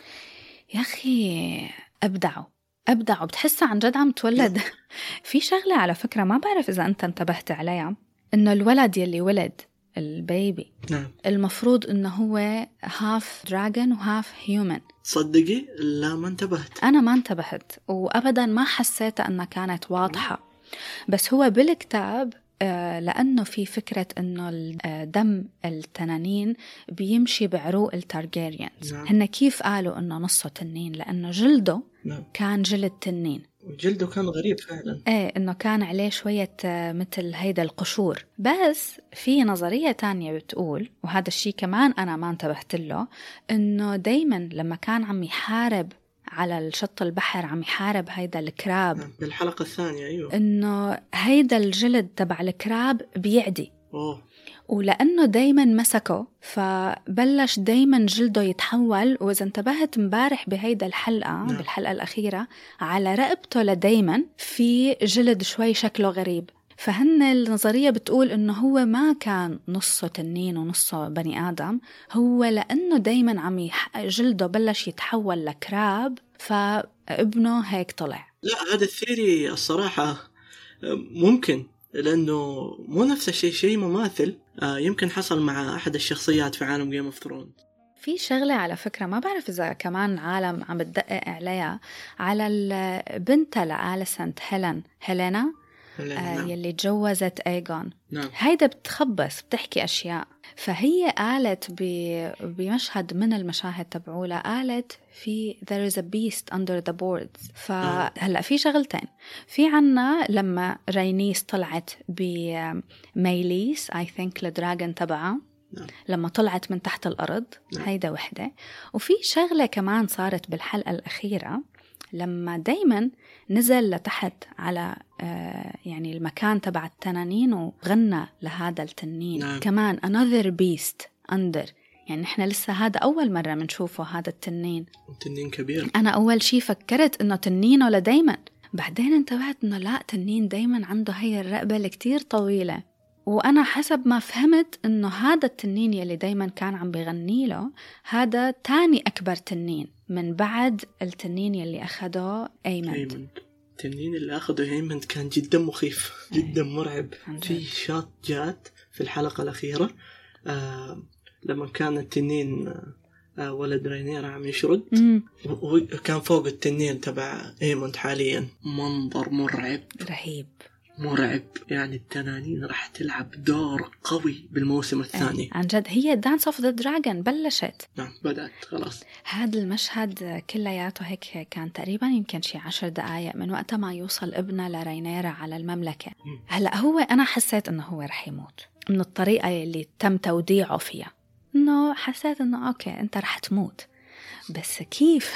يا أخي أبدعوا أبدعوا، بتحسها عن جد عم تولد. في شغلة على فكرة ما بعرف إذا أنت انتبهت عليها، إنه الولد يلي ولد البيبي نعم. المفروض إنه هو هاف دراجون وهاف هيومن. صدقي لا ما انتبهت. أنا ما انتبهت وأبدا ما حسيت أنها كانت واضحة، بس هو بالكتاب لأنه في فكرة أنه دم التنانين بيمشي بعروق التارجيريانز. نعم. هن كيف قالوا أنه نصه تنين؟ لأنه جلده نعم. كان جلد تنين، وجلده كان غريب فعلا. ايه انه كان عليه شوية مثل هيدا القشور. بس في نظرية تانية بتقول، وهذا الشيء كمان انا ما انتبهت له، انه دايما لما كان عم يحارب على الشط البحر عم يحارب هيدا الكراب بالحلقة الثانية أيوة، إنه هيدا الجلد تبع الكراب بيعدي. أوه. ولأنه دايما مسكه فبلش دايما جلده يتحول. وإذا انتبهت مبارح بهيدا الحلقة نعم. بالحلقة الأخيرة على رقبته لدايما في جلد شوي شكله غريب. فهن النظرية بتقول إنه هو ما كان نصه تنين ونصه بني آدم، هو لأنه دايما عم يح... جلده بلش يتحول لكراب فابنه هيك طلع. لا هذا الثيري الصراحة ممكن، لأنه مو نفس الشيء، شيء مماثل يمكن حصل مع أحد الشخصيات في عالم جيم اوف ثرونز. في شغلة على فكرة ما بعرف إذا كمان عالم عم بتدقق عليها، على البنت لآليسنت هيلين هيلينا آه يلي تجوزت ايغون. نعم. هيدا بتخبص بتحكي أشياء. فهي قالت بمشهد من المشاهد تبعولها، قالت في there is a beast under the boards. فهلأ في شغلتين، في عنا لما راينيس طلعت بميليس I think الدراجون تبعها نعم. لما طلعت من تحت الأرض نعم. هيدا وحدة. وفي شغلة كمان صارت بالحلقة الأخيرة لما دايما نزل لتحت على آه يعني المكان تبع التنانين وغنى لهذا التنين نعم. كمان another beast under. يعني إحنا لسه هذا أول مرة منشوفه هذا التنين. تنين كبير. أنا أول شي فكرت إنه تنينه لدايما، بعدين انتبهت إنه لا، تنين دايما عنده هي الرقبة الكتير طويلة. وأنا حسب ما فهمت إنه هذا التنين يلي دايما كان عم بيغني له هذا تاني أكبر تنين من بعد التنين يلي أخده أيمند. التنين اللي أخده أيمند كان جدا مخيف جدا مرعب. في شات جات في الحلقة الأخيرة آه لما كان التنين آه ولد راينيرا عم يشرد وكان فوق التنين تبع أيمند حاليا. منظر مرعب رهيب مرعب. يعني التنانين راح تلعب دور قوي بالموسم الثاني. أي. عن جد هي دانس اوف ذا دراجون بلشت. نعم بدأت خلاص. هذا المشهد كلياته هيك كان تقريبا يمكن شي عشر دقايق من وقت ما يوصل ابنه لرينيرا على المملكة. هلأ هو أنا حسيت أنه هو رح يموت من الطريقة اللي تم توديعه فيها، أنه حسيت أنه أوكي أنت رح تموت، بس كيف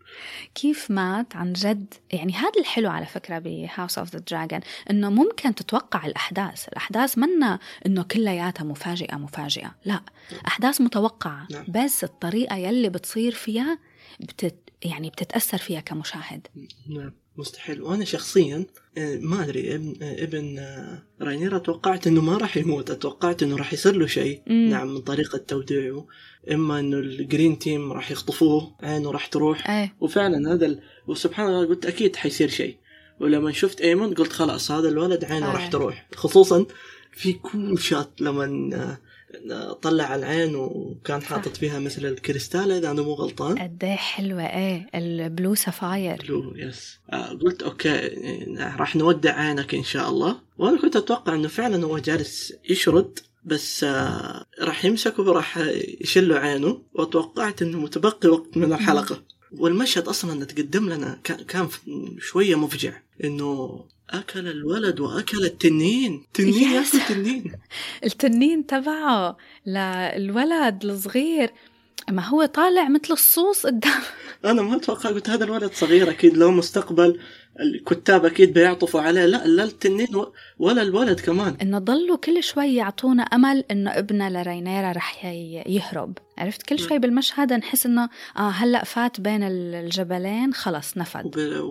كيف مات عن جد. يعني هذا الحلو على فكرة بهاوس اوف ذا دراجون، انه ممكن تتوقع الاحداث الاحداث منا انه كلياتها مفاجئة مفاجئة، لا احداث متوقعة. نعم. بس الطريقة يلي بتصير فيها بتت يعني بتتأثر فيها كمشاهد. نعم مستحيل. وانا شخصيا ما ادري ابن ابن راينيرا توقعت انه ما راح يموت، اتوقعت انه راح يصير له شيء. نعم من طريقة توديعه، اما انه الجرين تيم راح يخطفوه، عينه راح تروح. أي. وفعلا هذا ال... وسبحان الله قلت اكيد حيصير شيء. ولما شفت ايمون قلت خلاص هذا الولد عينه راح تروح، خصوصا في كل شات لما طلع العين وكان حاطط فيها مثل الكريستال، اذا انا مو غلطان. قديه حلوه. ايه البلو سفاير. بلو يس. آه قلت اوكي راح نودع عينك ان شاء الله. وانا كنت اتوقع انه فعلا هو جالس يشرد، بس آه راح يمسكه وراح يشله عينه. واتوقعت انه متبقي وقت من الحلقه. والمشهد اصلا تقدم لنا كان شويه مفجع، انه أكل الولد وأكل التنين. تنين يأكل تنين. التنين تبعه للولد الصغير، ما هو طالع مثل الصوص قدام. أنا ما أتوقع، قلت هذا الولد صغير أكيد لو مستقبل الكتاب أكيد بيعطفوا عليه. لا لا التنين ولا الولد كمان. إنه ضلوا كل شوي يعطونا أمل إنه ابنه لرينيرا رح يهرب. عرفت كل شوي بالمشهد نحس إنه آه هلأ فات بين الجبلين خلاص نفد.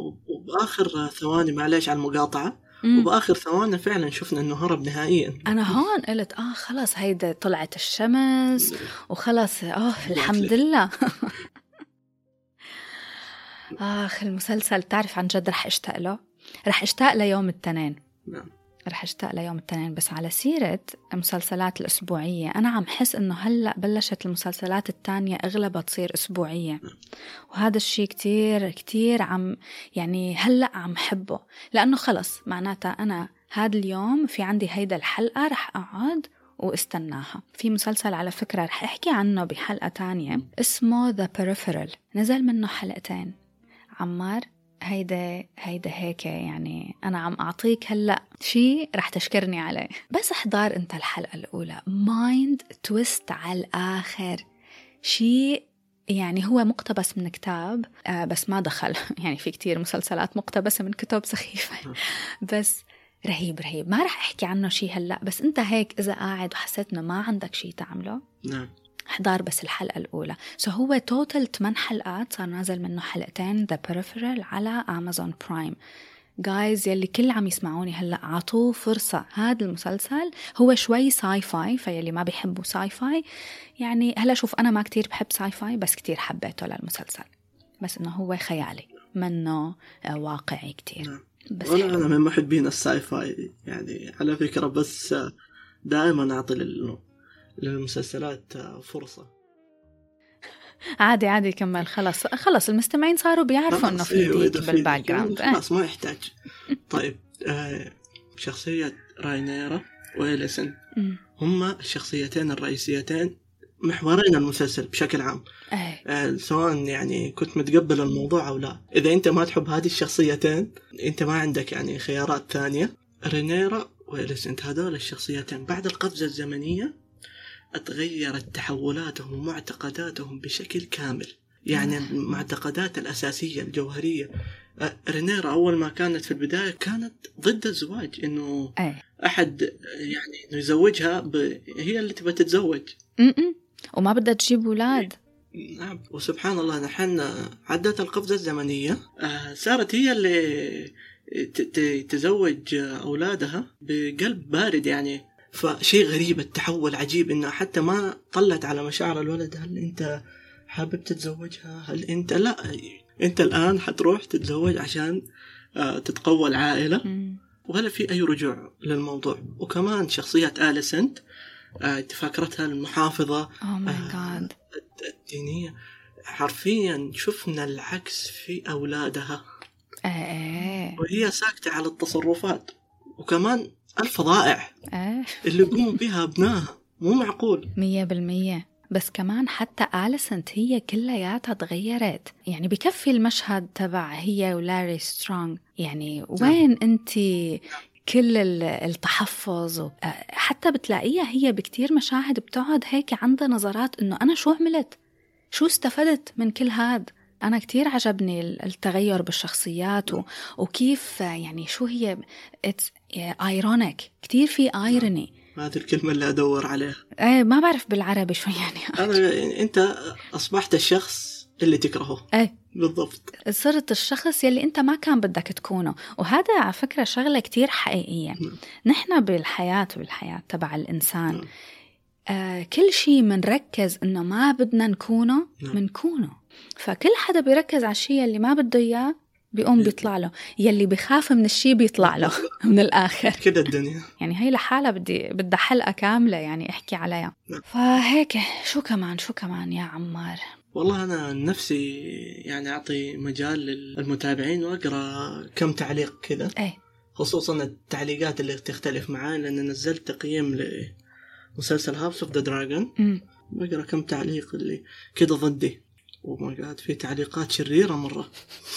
وبآخر ثواني معليش على المقاطعة، مم. وبآخر ثواني فعلا شفنا إنه هرب نهائيا. أنا هون قلت آه خلاص هيدا طلعت الشمس وخلاص آه الحمد لله. آخ المسلسل تعرف عن جد رح اشتاق له، رح اشتاق ليوم التنين. نعم رح اشتاق ليوم التنين. بس على سيرة المسلسلات الأسبوعية، أنا عم حس إنه هلأ بلشت المسلسلات التانية أغلبها تصير أسبوعية. نعم. وهذا الشيء كتير كتير عم يعني هلأ عم حبه، لأنه خلص معناتها أنا هذا اليوم في عندي هيدا الحلقة رح أقعد واستناها. في مسلسل على فكرة رح أحكي عنه بحلقة تانية اسمه The Peripheral، نزل منه حلقتين. عمار هيدا هيدا هيك يعني أنا عم أعطيك هلأ شيء رح تشكرني عليه. بس احضر أنت الحلقة الأولى، مايند تويست على الآخر، شيء يعني هو مقتبس من كتاب آه بس ما دخل يعني في كتير مسلسلات مقتبسة من كتب سخيفة بس رهيب رهيب. ما رح أحكي عنه شيء هلأ، بس أنت هيك إذا قاعد وحسيت إنه ما عندك شيء تعمله نعم احضر بس الحلقة الأولى. سو هو توتال ثمان حلقات، صار نازل منه حلقتين The Peripheral على أمازون برايم. جايز يلي كل عم يسمعوني هلأ عطوه فرصة. هذا المسلسل هو شوي ساي فاي، فيلي ما بيحبوا ساي فاي يعني هلأ شوف أنا ما كتير بحب ساي فاي بس كتير حبيته للمسلسل، بس إنه هو خيالي منه واقعي كتير. بس أنا, أنا من محبين الساي فاي يعني على فكرة، بس دائما أعطي لل للمسلسلات فرصة. عادي عادي كمل. خلص خلص المستمعين صاروا بيعرفوا انه في ديك بالباك جراوند، خلاص ما يحتاج. طيب آه شخصية راينيرا وإليسن هم الشخصيتين الرئيسيتين محورين المسلسل بشكل عام. آه سواء يعني كنت متقبل الموضوع أو لا. إذا أنت ما تحب هذه الشخصيتين أنت ما عندك يعني خيارات ثانية. راينيرا وإليسن هذول الشخصيتين بعد القفزة الزمنية تغيرت تحولاتهم ومعتقداتهم بشكل كامل. يعني المعتقدات الأساسية الجوهرية، رينيرا أول ما كانت في البداية كانت ضد الزواج، إنه أحد يعني إنه يزوجها ب... هي اللي تبى تتزوج م-م. وما بدها تجيب أولاد. نعم. وسبحان الله نحن عدت القفزة الزمنية، صارت هي اللي تزوج أولادها بقلب بارد يعني. فشيء غريب، التحول عجيب، إنه حتى ما طلت على مشاعر الولد. هل أنت حابب تتزوجها؟ هل أنت لا أنت الآن حتروح تتزوج عشان تتقوى العائلة، ولا في أي رجوع للموضوع. وكمان شخصية آليسنت تفكرتها المحافظة الدينية، حرفيا شفنا العكس في أولادها. وهي ساكتة على التصرفات، وكمان الفضائع آه. اللي يقوموا بها أبنائها مو معقول. مية بالمية. بس كمان حتى آليسنت هي كلياتها تغيرت. يعني بكفي المشهد تبع هي ولاري سترونغ، يعني وين أنتي كل التحفظ، حتى بتلاقيها هي بكتير مشاهد بتقعد هيك عندها نظرات إنه أنا شو عملت، شو استفدت من كل هاد. أنا كتير عجبني التغير بالشخصيات وكيف يعني شو هي ايرونيك، كتير في ايروني. هذه الكلمة اللي أدور عليها. ايه ما بعرف بالعربي شو يعني. أنا يعني أنت أصبحت الشخص اللي تكرهه. ايه بالضبط، صرت الشخص يلي أنت ما كان بدك تكونه. وهذا على فكرة شغلة كتير حقيقية. نعم. نحن بالحياة بالحياة تبع الإنسان نعم. آه كل شيء منركز إنه ما بدنا نكونه نعم. منكونه. فكل حدا بيركز على الشيء اللي ما بده إياه بيقوم بيطلع له، يلي بخاف من الشيء بيطلع له من الآخر كده الدنيا. يعني هي لحالها بدي بدها حلقة كاملة يعني احكي عليها. فهيك شو كمان شو كمان يا عمار؟ والله أنا نفسي يعني أعطي مجال للمتابعين وأقرأ كم تعليق كذا. ايه خصوصا التعليقات اللي تختلف معاي، لأن نزلت تقييم لمسلسل هاوس اوف ذا دراجون. بقرأ كم تعليق اللي كده ضدي، وما قاعد في تعليقات شريرة مرة.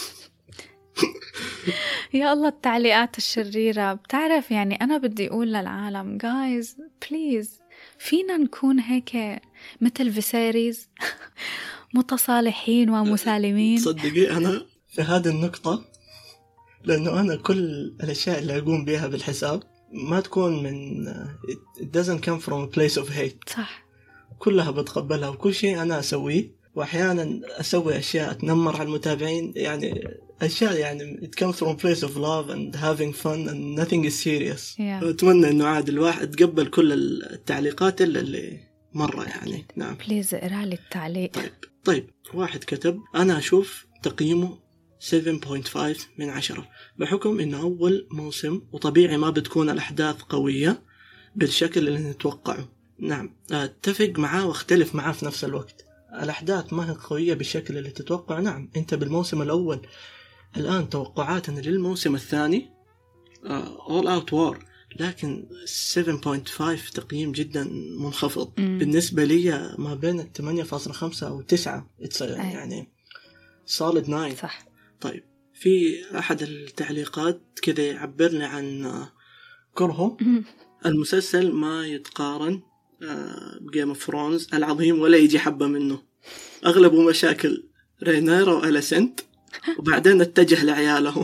يا الله التعليقات الشريرة. بتعرف يعني أنا بدي أقول للعالم guys please فينا نكون هيك مثل فيسيريز متصالحين ومسالمين. صدقي أنا في هذه النقطة، لأنه أنا كل الأشياء اللي أقوم بها بالحساب ما تكون من it doesn't come from a place of hate. صح. كلها بتقبلها وكل شيء أنا أسويه، وأحيانا أسوي أشياء تنمر على المتابعين، يعني أشياء يعني it comes from a place of love and having fun and nothing is serious. yeah. أتمنى إنه عاد الواحد تقبل كل التعليقات اللي, اللي مرة يعني. نعم بليز اقرأ لي التعليق. طيب طيب واحد كتب أنا أشوف تقييمه سبعة فاصلة خمسة من عشرة بحكم إنه أول موسم وطبيعي ما بتكون الأحداث قوية بالشكل اللي نتوقعه. نعم أتفق معاه واختلف معاه في نفس الوقت. الأحداث ما هي قوية بالشكل اللي تتوقع. نعم أنت بالموسم الأول، الآن توقعاتنا للموسم الثاني uh, all out war، لكن سبعة فاصلة خمسة تقييم جدا منخفض. م. بالنسبة لي ما بين ثمانية فاصلة خمسة أو تسعة يعني solid تسعة. صح. طيب في أحد التعليقات كذا يعبرني عن كرهه. المسلسل ما يتقارن بجيم اوف ثرونز العظيم ولا يجي حبة منه، أغلبه مشاكل رينيرا وأليسنت وبعدين اتجه لعيالهم.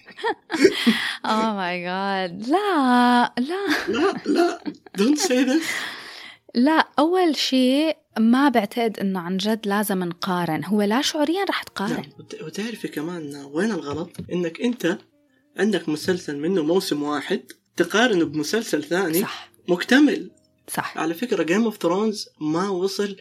oh my god لا لا لا لا don't say this. لا أول شيء ما بعتقد إنه عن جد لازم نقارن، هو لا شعوريا رح تقارن. وتعرفي كمان وين الغلط؟ إنك أنت عندك مسلسل منه موسم واحد تقارنه بمسلسل ثاني صح. مكتمل. صح. على فكرة Game of Thrones ما وصل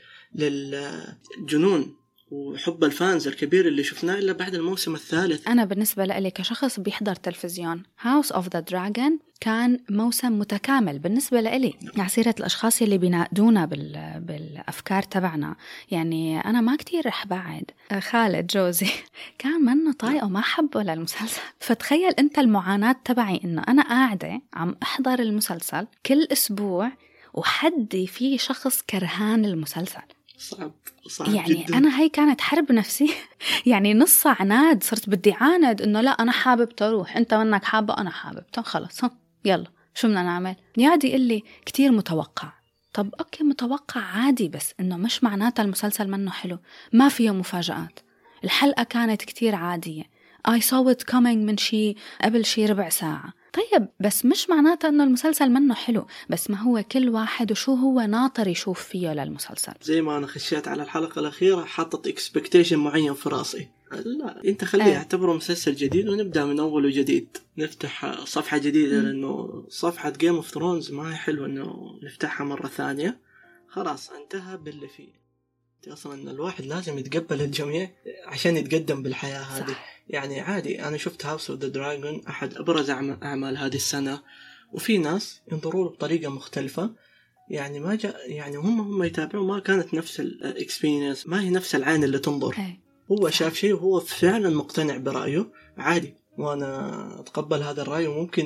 للجنون وحب الفانز الكبير اللي شفناه إلا بعد الموسم الثالث. أنا بالنسبة لي كشخص بيحضر تلفزيون House of the Dragon كان موسم متكامل بالنسبة لي. يعني سيرة الأشخاص اللي بيناقدونا بال... بالأفكار تبعنا، يعني أنا ما كتير رح بعد. خالد جوزي كان منه طايقه ما حبه للمسلسل. فتخيل أنت المعاناة تبعي إنه أنا قاعدة عم أحضر المسلسل كل أسبوع وحدي في شخص كرهان المسلسل. صعب صعب يعني جدا. أنا هاي كانت حرب نفسي. يعني نص عناد، صرت بدي عاند إنه لا أنا حاببته روح، أنت منك حابة أنا حاببته خلص ها يلا شو بدنا نعمل. يادي يقول لي كتير متوقع. طب أوكي متوقع عادي، بس إنه مش معناته المسلسل منه حلو، ما فيه مفاجآت. الحلقة كانت كتير عادية I saw it coming من شي قبل شي ربع ساعة. طيب بس مش معناته أنه المسلسل منه حلو، بس ما هو كل واحد وشو هو ناطر يشوف فيه للمسلسل. زي ما أنا خشيت على الحلقة الأخيرة حطت إكسبكتيشن معين في راسي. لا أنت خليه اعتبره مسلسل جديد ونبدأ من أول وجديد، نفتح صفحة جديدة. م. لأنه صفحة Game of Thrones ما هي حلوة أنه نفتحها مرة ثانية. خلاص انتهى باللي فيه. أصلا الواحد لازم يتقبل الجميع عشان يتقدم بالحياة هذه. يعني عادي أنا شفت House of the Dragon أحد أبرز أعمال هذه السنة، وفي ناس ينظروا بطريقة مختلفة. يعني ما جاء يعني هم هم يتابعوا ما كانت نفس الإكسبيرينس، ما هي نفس العين اللي تنظر. هو شاف شيء وهو فعلا مقتنع برأيه عادي، وأنا أتقبل هذا الرأي وممكن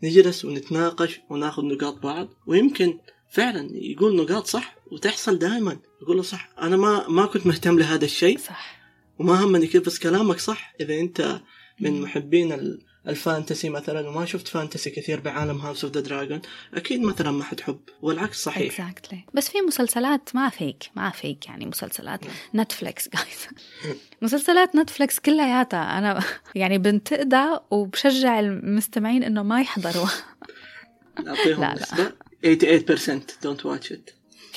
نجلس ونتناقش وناخذ نقاط بعض، ويمكن فعلا يقول نقاط صح وتحصل دائما. يقول له صح، أنا ما ما كنت مهتم لهذا الشيء صح، وما همني كيف، بس كلامك صح. إذا أنت من محبين الفانتسي مثلا وما شفت فانتسي كثير بعالم هاوس اوف ذا دراجون، اكيد مثلا ما حتحب، والعكس صحيح. exactly. بس في مسلسلات ما فيك ما فيك يعني مسلسلات نتفليكس جايز مسلسلات نتفليكس كلياتها انا يعني بنتقدها وبشجع المستمعين انه ما يحضروا. اعطيهم لا نسبة ثمانية وثمانين بالمية don't watch it.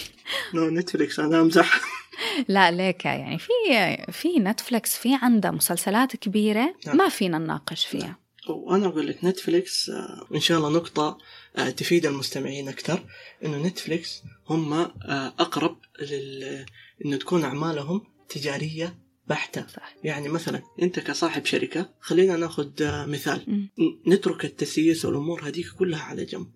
نو نتفليكس أنا أمزح. لا ليك يعني في في نتفليكس في عندها مسلسلات كبيرة ما فينا نناقش فيها. وأنا أقول لك نتفليكس إن شاء الله نقطة تفيد المستمعين أكثر، إنه نتفليكس هم أقرب لل إنه تكون أعمالهم تجارية بحتة. صح. يعني مثلا أنت كصاحب شركة، خلينا ناخذ مثال، م. نترك التسييس والأمور هذيك كلها على جنب.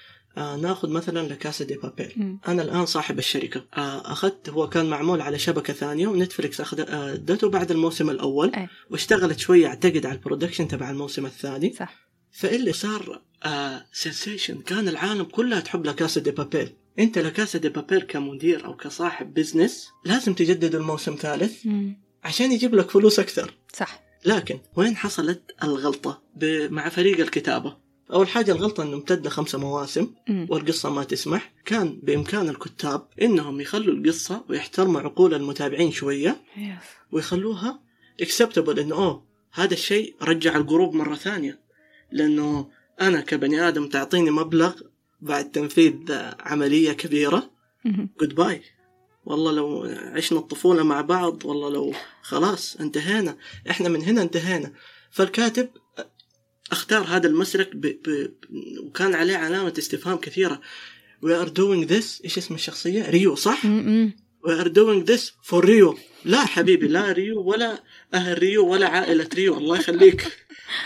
آه ناخذ مثلا لكاسا دي بابيل. م. أنا الآن صاحب الشركة، آه أخذت، هو كان معمول على شبكة ثانية ونتفليكس أخذته بعد الموسم الأول. أي. واشتغلت شوية أعتقد على البرودكشن تبع الموسم الثاني. صح. فإلي صار آه سنسيشن، كان العالم كلها تحب لكاسا دي بابيل. أنت لكاسا دي بابيل كمدير أو كصاحب بيزنس لازم تجدد الموسم ثالث م. عشان يجيب لك فلوس أكثر. صح. لكن وين حصلت الغلطة مع فريق الكتابة؟ أول حاجة الغلطة أنه امتد خمسة مواسم م. والقصة ما تسمح. كان بإمكان الكتاب إنهم يخلوا القصة ويحترموا عقول المتابعين شوية yes. ويخلوها acceptable، إنه أوه هذا الشيء رجع القروب مرة ثانية. لأنه أنا كبني آدم تعطيني مبلغ بعد تنفيذ عملية كبيرة goodbye، والله لو عشنا الطفولة مع بعض، والله لو خلاص انتهينا، إحنا من هنا انتهينا. فالكاتب اختار هذا المسلك ب... ب... وكان عليه علامة استفهام كثيرة. we are doing this، إيش اسم الشخصية؟ ريو صح؟ م-م. we are doing this for ريو. لا حبيبي، لا ريو ولا أهل ريو ولا عائلة ريو، الله يخليك.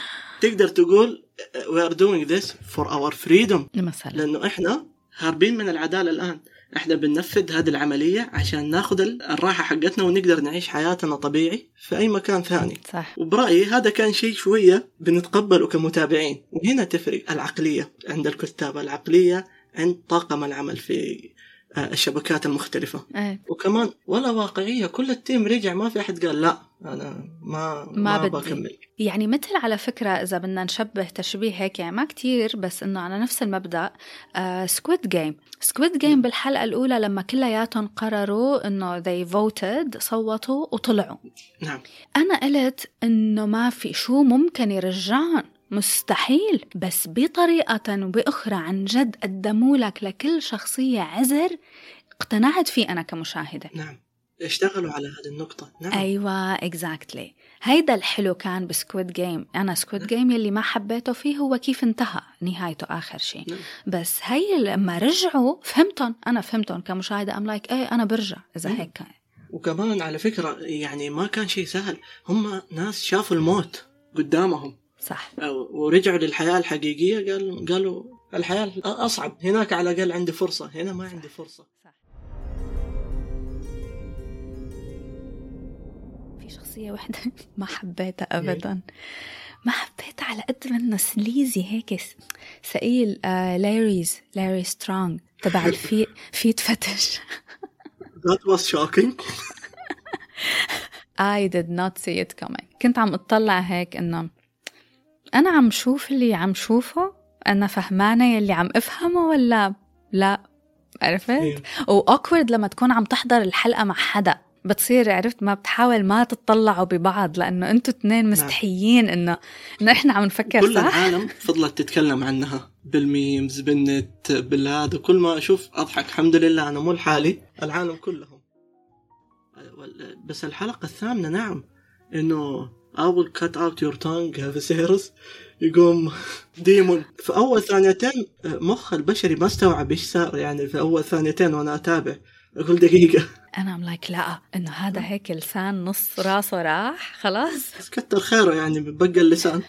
تقدر تقول we are doing this for our freedom مثلا. لأنه إحنا هاربين من العدالة الآن، إحنا بننفذ هذه العملية عشان ناخذ الراحة حقتنا ونقدر نعيش حياتنا طبيعي في أي مكان ثاني. صح. وبرأيي هذا كان شيء شوية بنتقبله كمتابعين. وهنا تفرق العقلية عند الكتاب، العقلية عند طاقم العمل في الشبكات المختلفة. أيه. وكمان ولا واقعية، كل التيم رجع، ما في أحد قال لا أنا ما ما, ما بكمل. يعني مثل على فكرة إذا بدنا نشبه تشبيه هيك، يعني ما كتير بس إنه على نفس المبدأ، سكويد جيم سكويد جيم بالحلقة الأولى لما كلياتهم قرروا إنه they voted، صوتوا وطلعوا. نعم. أنا قلت إنه ما في شو ممكن يرجعون، مستحيل، بس بطريقة وبأخرى عن جد قدموا لك لكل شخصية عذر اقتنعت فيه أنا كمشاهدة. نعم، اشتغلوا على هذه النقطة. نعم. أيوة exactly. هيدا الحلو كان بسكويد جيم. أنا سكويد جيم يلي ما حبيته فيه هو كيف انتهى نهايته آخر شيء. نعم. بس هاي لما رجعوا فهمتهم، أنا فهمتهم كمشاهدة. أم لايك إيه أنا برجع إذا هيك كان. وكمان على فكرة يعني ما كان شيء سهل، هم ناس شافوا الموت قدامهم. صح. ورجعوا للحياة الحقيقية، قالوا قالوا الحياة أصعب هناك، على الأقل عندي فرصة، هنا ما عندي فرصة. صح. في شخصية واحدة ما حبيتها أبدا، ما حبيتها على قد منه سليزي هيك سئيل. آه لاريز لاري سترونغ تبع الفي فيت فتش. That was shocking. I did not see it coming. كنت عم أطلع هيك إنه أنا عم شوف اللي عم شوفه، أنا فهمانة يلي عم أفهمه ولا لا، عرفت؟ وأوكورد لما تكون عم تحضر الحلقة مع حدا بتصير، عرفت، ما بتحاول ما تطلعوا ببعض لأنه أنتوا اثنين مستحيين إنه إنه إحنا عم نفكر. كل صح؟ العالم فضلت تتكلم عنها بالميمز بالنت بالهذا، كل ما أشوف أضحك. الحمد لله أنا مو لحالي، العالم كلهم. بس الحلقة الثامنة نعم إنه I will cut out your tongue هذا سيرس يقوم ديمون. في أول ثانيتين مخ البشري ما استوعب إيش صار، يعني في أول ثانيتين وأنا أتابع أقول دقيقة، أنا أم لايك لا إنه هذا هيك لسان نص راسه راح خلاص، بس كتر خيره يعني ببقى اللسان.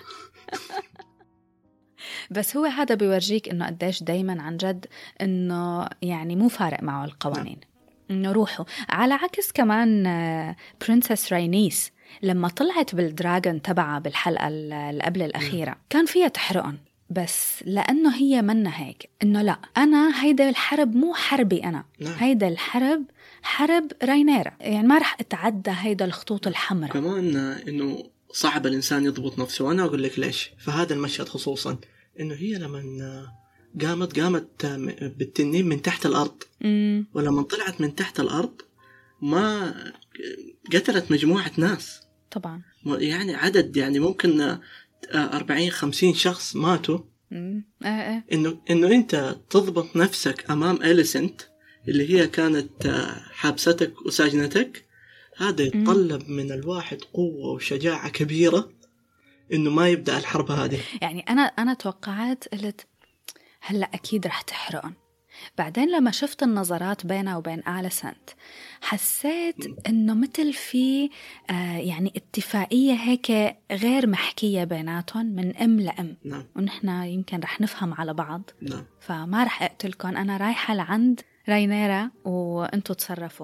بس هو هذا بيورجيك إنه قديش دايما عن جد إنه يعني مو فارق معه القوانين، إنه روحه. على عكس كمان برنسس راينيس لما طلعت بالدراجون تبعها بالحلقة اللي قبل الأخيرة كان فيها تحرقهم، بس لأنه هي منا هيك، إنه لا أنا هيدا الحرب مو حربي أنا، نعم. هيدا الحرب حرب راينيرا، يعني ما رح أتعدى هيدا الخطوط الحمراء. كمان إنه صعب الإنسان يضبط نفسه، وأنا أقول لك ليش. فهذا المشهد خصوصا إنه هي لما قامت قامت بالتنين من تحت الأرض، مم. ولما طلعت من تحت الأرض ما قتلت مجموعة ناس طبعا، يعني عدد يعني ممكن أربعين خمسين شخص ماتوا. آه آه. إنه إنه أنت تضبط نفسك أمام إليسنت اللي هي كانت حابستك وساجنتك، هذا يتطلب من الواحد قوة وشجاعة كبيرة إنه ما يبدأ الحرب هذه. يعني أنا أنا توقعت قلت هلا أكيد رح تحرقن. بعدين لما شفت النظرات بينها وبين أليسنت حسيت إنه مثل في آه يعني اتفاقية هيك غير محكية بيناتهم من أم لأم. نعم. ونحن يمكن رح نفهم على بعض. نعم. فما رح أقتلكم، أنا رايحة لعند راينيرا وأنتوا تصرفوا.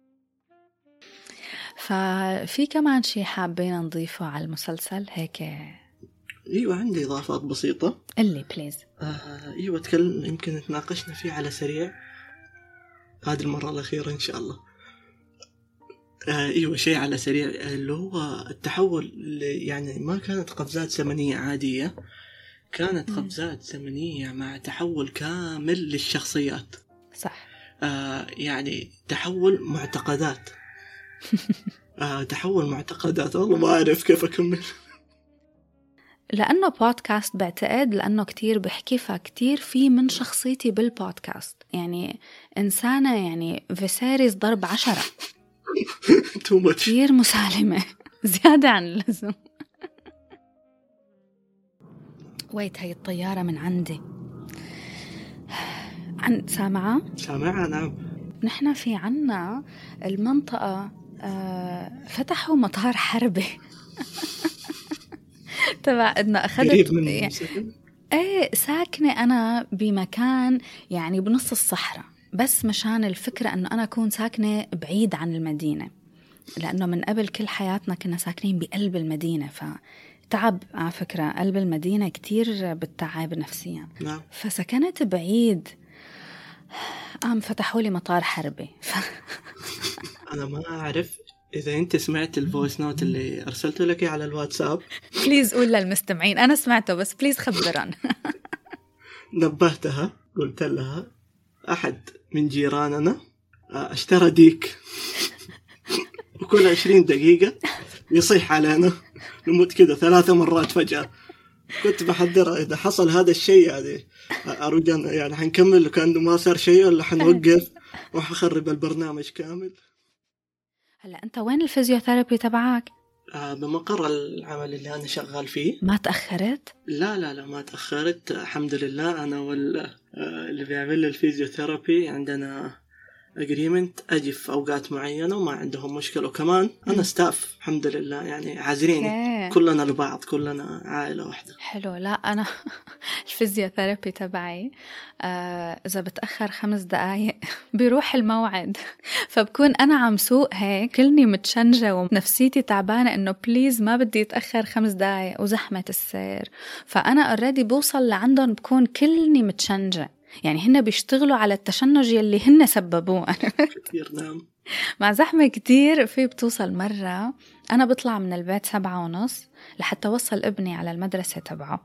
ففي كمان شيء حابين نضيفه على المسلسل هيك؟ ايوه عندي اضافات بسيطه. اللي بليز. آه ايوه تكلم، يمكن تناقشنا فيه على سريع هذه المره الاخيره ان شاء الله. آه ايوه شيء على سريع اللي هو التحول، يعني ما كانت قفزات زمنيه عاديه، كانت قفزات زمنيه مع تحول كامل للشخصيات. صح. آه يعني تحول معتقدات. آه تحول معتقدات، والله ما أعرف كيف أكمل. لأنه بودكاست بعتقد لأنه كتير بحكي، فكتير في من شخصيتي بالبودكاست، يعني إنسانة يعني فيسيريس ضرب عشرة. كتير مسالمة زيادة عن اللزوم. ويت هاي الطيارة من عندي. عن سامعة؟ سامعة نعم. نحن في عنا المنطقة آه فتحوا مطار حربي. تبع إنه أخذت قريب من يعني إيه ساكنة أنا بمكان يعني بنص الصحراء، بس مشان الفكرة إنه أنا أكون ساكنة بعيد عن المدينة، لأنه من قبل كل حياتنا كنا ساكنين بقلب المدينة، فتعب على فكرة قلب المدينة كتير بتتعب نفسيا. نعم. فسكنت بعيد، قام فتحوا لي مطار حربي. ف... أنا ما أعرف إذا أنت سمعت الفويس نوت اللي أرسلته لك على الواتساب. بليز قول للمستمعين، أنا سمعته بس بليز خبران. نبهتها، قلت لها أحد من جيراننا اشترى ديك وكل عشرين دقيقة يصيح علينا، نموت كده ثلاثة مرات فجأة. كنت بحذرها إذا حصل هذا الشيء يعني أرجع يعني حنكمل كأنه ما صار شيء، ولا حنوقف وحخرب البرنامج كامل. هلا أنت وين الفيزيوثيرابي تبعك؟ آه بمقر العمل اللي أنا شغال فيه. ما تأخرت؟ لا لا لا ما تأخرت الحمد لله. أنا واللي بيعمل لي الفيزيوثيرابي عندنا أجريمنت أجي في أوقات معينة وما عندهم مشكلة، وكمان أنا ستاف الحمد لله يعني عازريني كلنا لبعض، كلنا عائلة واحدة. حلو. لا أنا الفيزيوثيرابي تبعي آه إذا بتأخر خمس دقايق بيروح الموعد، فبكون أنا عم سوق هيك كلني متشنجة ونفسيتي تعبانة إنه بليز ما بدي يتأخر خمس دقايق وزحمة السير، فأنا أوريدي بوصل لعندهم بكون كلني متشنجة، يعني هن بيشتغلوا على التشنج اللي هن سببوه. كثير نعم. مع زحمة كتير في بتوصل مرة أنا بطلع من البيت سبعة ونص لحتى وصل ابني على المدرسة تبعه،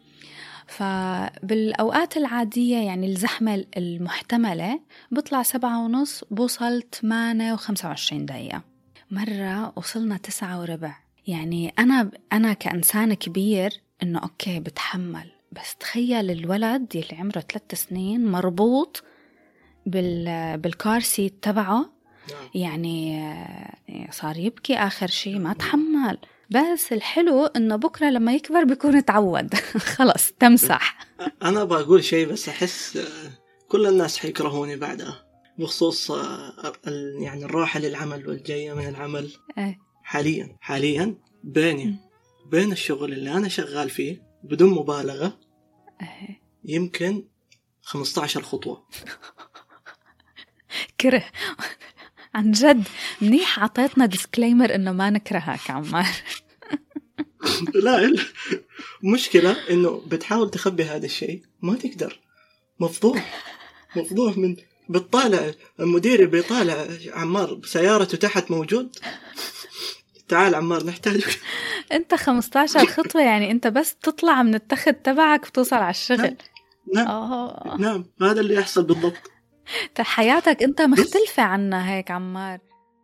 فبالأوقات العادية يعني الزحمة المحتملة بطلع سبعة ونص بوصل ثمانية وخمسة وعشرين دقيقة. مرة وصلنا تسعة وربع، يعني أنا أنا كإنسان كبير إنه أوكي بتحمل، بس تخيل الولد يلي عمره ثلاث سنين مربوط بال بالكارسي تبعه، يعني صار يبكي آخر شيء، ما تحمل. بس الحلو إنه بكرة لما يكبر بيكون تعود. خلص تمسح. أنا بقول شيء بس أحس كل الناس حيكرهوني بعدها بخصوص يعني الراحة للعمل والجاية من العمل. حاليا حاليا بيني بين الشغل اللي أنا شغال فيه بدون مبالغة يمكن خمسة عشر خطوة. كره عن جد. منيح عطيتنا ديسكليمر إنه ما نكرهك عمار. لا مشكلة إنه بتحاول تخبي هذا الشيء ما تقدر، مفضوح مفضوح من بتطالع المدير بيطالع عمار بسيارته تحت موجود، تعال عمار نحتاجك. انت خمستاشر خطوة يعني انت بس تطلع من التخت تبعك وتوصل على الشغل. نعم أوه. نعم هذا اللي يحصل بالضبط. حياتك انت مختلفة عنا هيك عمار.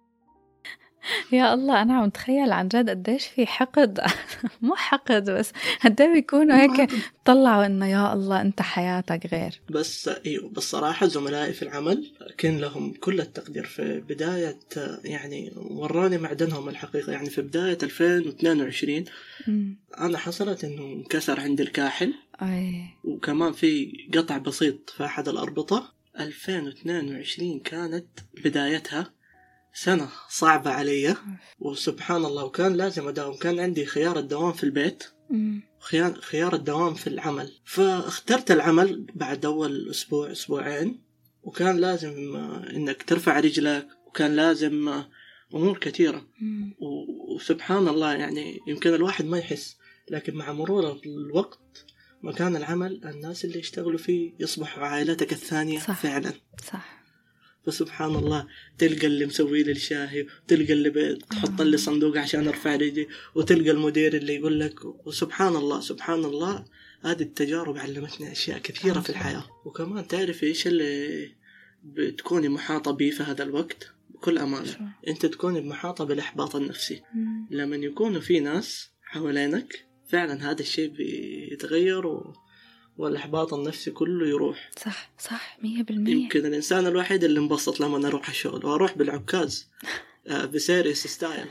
يا الله أنا عم تخيل عن جد قديش في حقد مو حقد بس قديش بيكونوا هيك طلعوا إنه يا الله أنت حياتك غير. بس أيوه بالصراحة زملائي في العمل كان لهم كل التقدير في بداية، يعني وراني معدنهم الحقيقة. يعني في بداية ألفين واثنين وعشرين م. أنا حصلت إنه انكسر عندي الكاحل أي. وكمان في قطع بسيط في أحد الأربطة. ألفين واثنين وعشرين كانت بدايتها سنة صعبة علي، وسبحان الله وكان لازم أداوم. كان عندي خيار الدوام في البيت وخيار خيار الدوام في العمل، فاخترت العمل بعد أول أسبوع أسبوعين. وكان لازم إنك ترفع رجلك، وكان لازم أمور كثيرة. وسبحان الله يعني يمكن الواحد ما يحس، لكن مع مرور الوقت مكان العمل الناس اللي يشتغلوا فيه يصبحوا عائلتك الثانية. صح. فعلا صح. فسبحان الله تلقى اللي مسوي لي الشاهي، وتلقى اللي بتحط لي صندوق عشان ارفع رجلي، وتلقى المدير اللي يقول لك. وسبحان الله سبحان الله هذه التجارب علمتني اشياء كثيره في الحياه. وكمان تعرف ايش اللي بتكوني محاطه به في هذا الوقت بكل امانه؟ انت تكوني محاطه بالاحباط النفسي. لما يكونوا في ناس حوالينك فعلا هذا الشيء بيتغير و والإحباط النفسي كله يروح. صح صح مية بالمية. يمكن الإنسان الوحيد اللي انبسط لما أنا أروح الشغل وأروح بالعكاز بسيريس ستايل.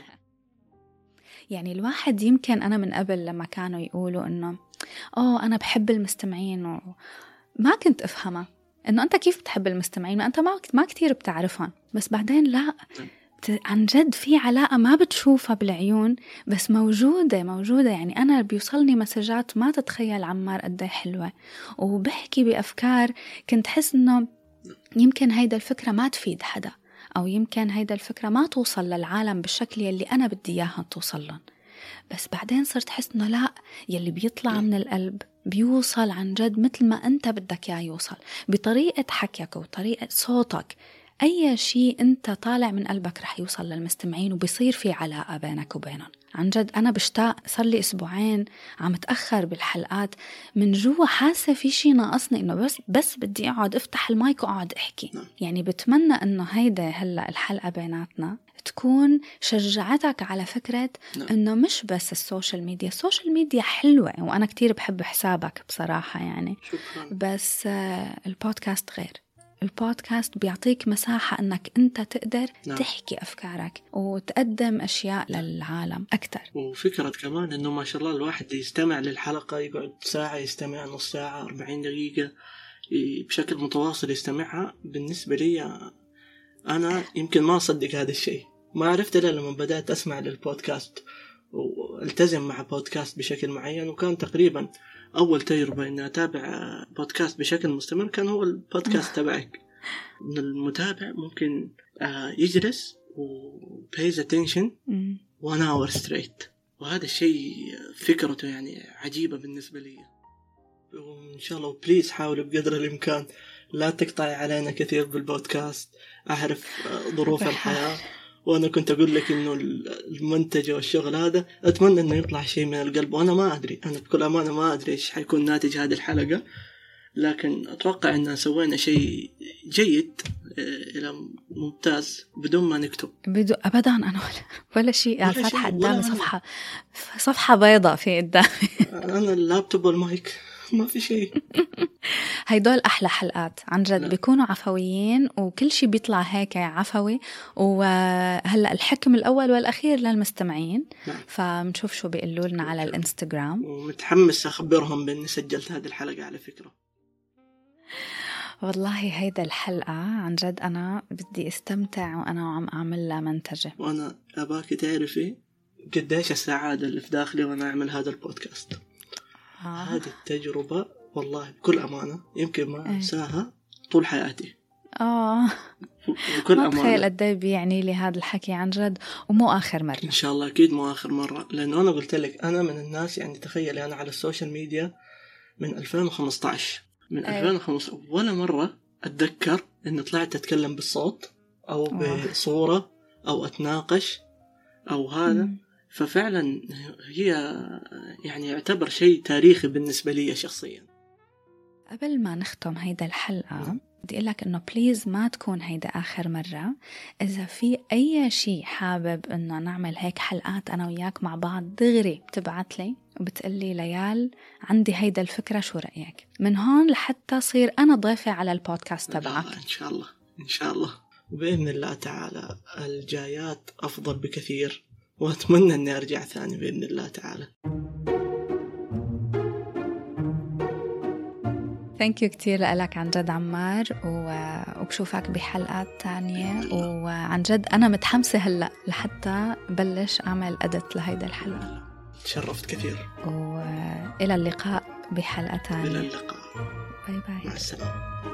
يعني الواحد يمكن أنا من قبل لما كانوا يقولوا إنه أوه أنا بحب المستمعين، وما كنت أفهمها إنه أنت كيف بتحب المستمعين ما أنت ما ما كتير بتعرفهم. بس بعدين لا، عن جد في علاقة ما بتشوفها بالعيون بس موجودة موجودة. يعني أنا بيوصلني مسجات ما تتخيل عمار قد ايه حلوة، وبحكي بأفكار كنت حس إنه يمكن هيدا الفكرة ما تفيد حدا، أو يمكن هيدا الفكرة ما توصل للعالم بالشكل يلي أنا بدي إياها توصل لهم. بس بعدين صرت حس إنه لا، يلي بيطلع من القلب بيوصل عن جد مثل ما أنت بدك إياه يوصل، بطريقة حكيك وطريقة صوتك. أي شيء أنت طالع من قلبك رح يوصل للمستمعين، وبيصير في علاقة بينك وبينهم. عن جد أنا بشتاق، صار لي أسبوعين عم تأخر بالحلقات من جوا، حاسة في شيء ناقصني، إنه بس بس بدي أقعد أفتح المايك وأقعد أحكي. يعني بتمنى إنه هيدا هلأ الحلقة بيناتنا تكون شجعتك على فكرة إنه مش بس السوشيال ميديا. السوشيال ميديا حلوة وأنا كتير بحب حسابك بصراحة يعني، بس البودكاست غير. البودكاست بيعطيك مساحة أنك أنت تقدر نعم. تحكي أفكارك وتقدم أشياء للعالم أكتر. وفكرة كمان أنه ما شاء الله الواحد يستمع للحلقة، يقعد ساعة يستمع، نص ساعة، أربعين دقيقة بشكل متواصل يستمعها. بالنسبة لي أنا يمكن ما أصدق هذا الشيء، ما عرفت إلا لما بدأت أسمع للبودكاست والتزم مع بودكاست بشكل معين. وكان تقريبا أول تجربة إني أتابع بودكاست بشكل مستمر كان هو البودكاست تبعك. إن المتابع ممكن يجلس و pays attention one hour straight، وهذا الشيء فكرته يعني عجيبة بالنسبة لي. وإن شاء الله بليز حاولوا بقدر الإمكان لا تقطعي علينا كثير بالبودكاست. أعرف ظروف الحياة، وأنا كنت أقول لك إنه المنتج والشغل هذا أتمنى إنه يطلع شيء من القلب، وأنا ما أدري، أنا بكل أمانة ما أدري إيش حيكون ناتج هذه الحلقة، لكن أتوقع إننا سوينا شيء جيد إلى ممتاز بدون ما نكتب. بدون أبدا أنا ولا, ولا شيء. على الفتحة قدامي صفحة صفحة بيضاء في قدامي. أنا اللابتوب والمايك ما في شيء. هيدول أحلى حلقات عن جد، بيكونوا عفويين وكل شيء بيطلع هيك عفوي. وهلأ الحكم الأول والأخير للمستمعين. نعم. فمنشوف شو بيقولوا لنا على الانستغرام، ومتحمس أخبرهم بأني سجلت هذه الحلقة على فكرة. والله هيدا الحلقة عن جد أنا بدي استمتع وأنا عم أعمل لها منتجة. وأنا أباك تعرفي قديش السعادة اللي في داخلي وأنا أعمل هذا البودكاست. آه. هذه التجربة والله بكل أمانة يمكن ما أنساها طول حياتي. آه بكل ما بتخيل أمانة. قد ايه بيعني لي هذا الحكي عن جد، ومو آخر مرة إن شاء الله أكيد مو آخر مرة، لأنه أنا قلت لك أنا من الناس، يعني تخيلي أنا على السوشيال ميديا من ألفين وخمسة عشر، من أي. ألفين وخمسة عشر ولا مرة أتذكر إنه طلعت أتكلم بالصوت أو بصورة أو أتناقش أو هذا. مم. ففعلا هي يعني يعتبر شيء تاريخي بالنسبة لي شخصيا. قبل ما نختم هيدا الحلقة بدي أقول لك إنه بليز ما تكون هيدا آخر مرة. إذا في أي شيء حابب إنه نعمل هيك حلقات أنا وياك مع بعض، دغري بتبعت لي وبتقلي ليال عندي هيدا الفكرة، شو رأيك؟ من هون لحتى صير أنا ضيفة على البودكاست تبعك. إن شاء الله إن شاء الله، وبإذن الله تعالى الجايات أفضل بكثير، وأتمنى أني أرجع ثاني بإذن الله تعالى. ثانك يو كتير لك عن جد عمار، وبشوفك بحلقات تانية، وعن جد أنا متحمسة هلأ لحتى بلش أعمل أدت لهيدا الحلقة. تشرفت كثير، وإلى اللقاء بحلقة تانية. إلى اللقاء، باي باي. مع السلامة.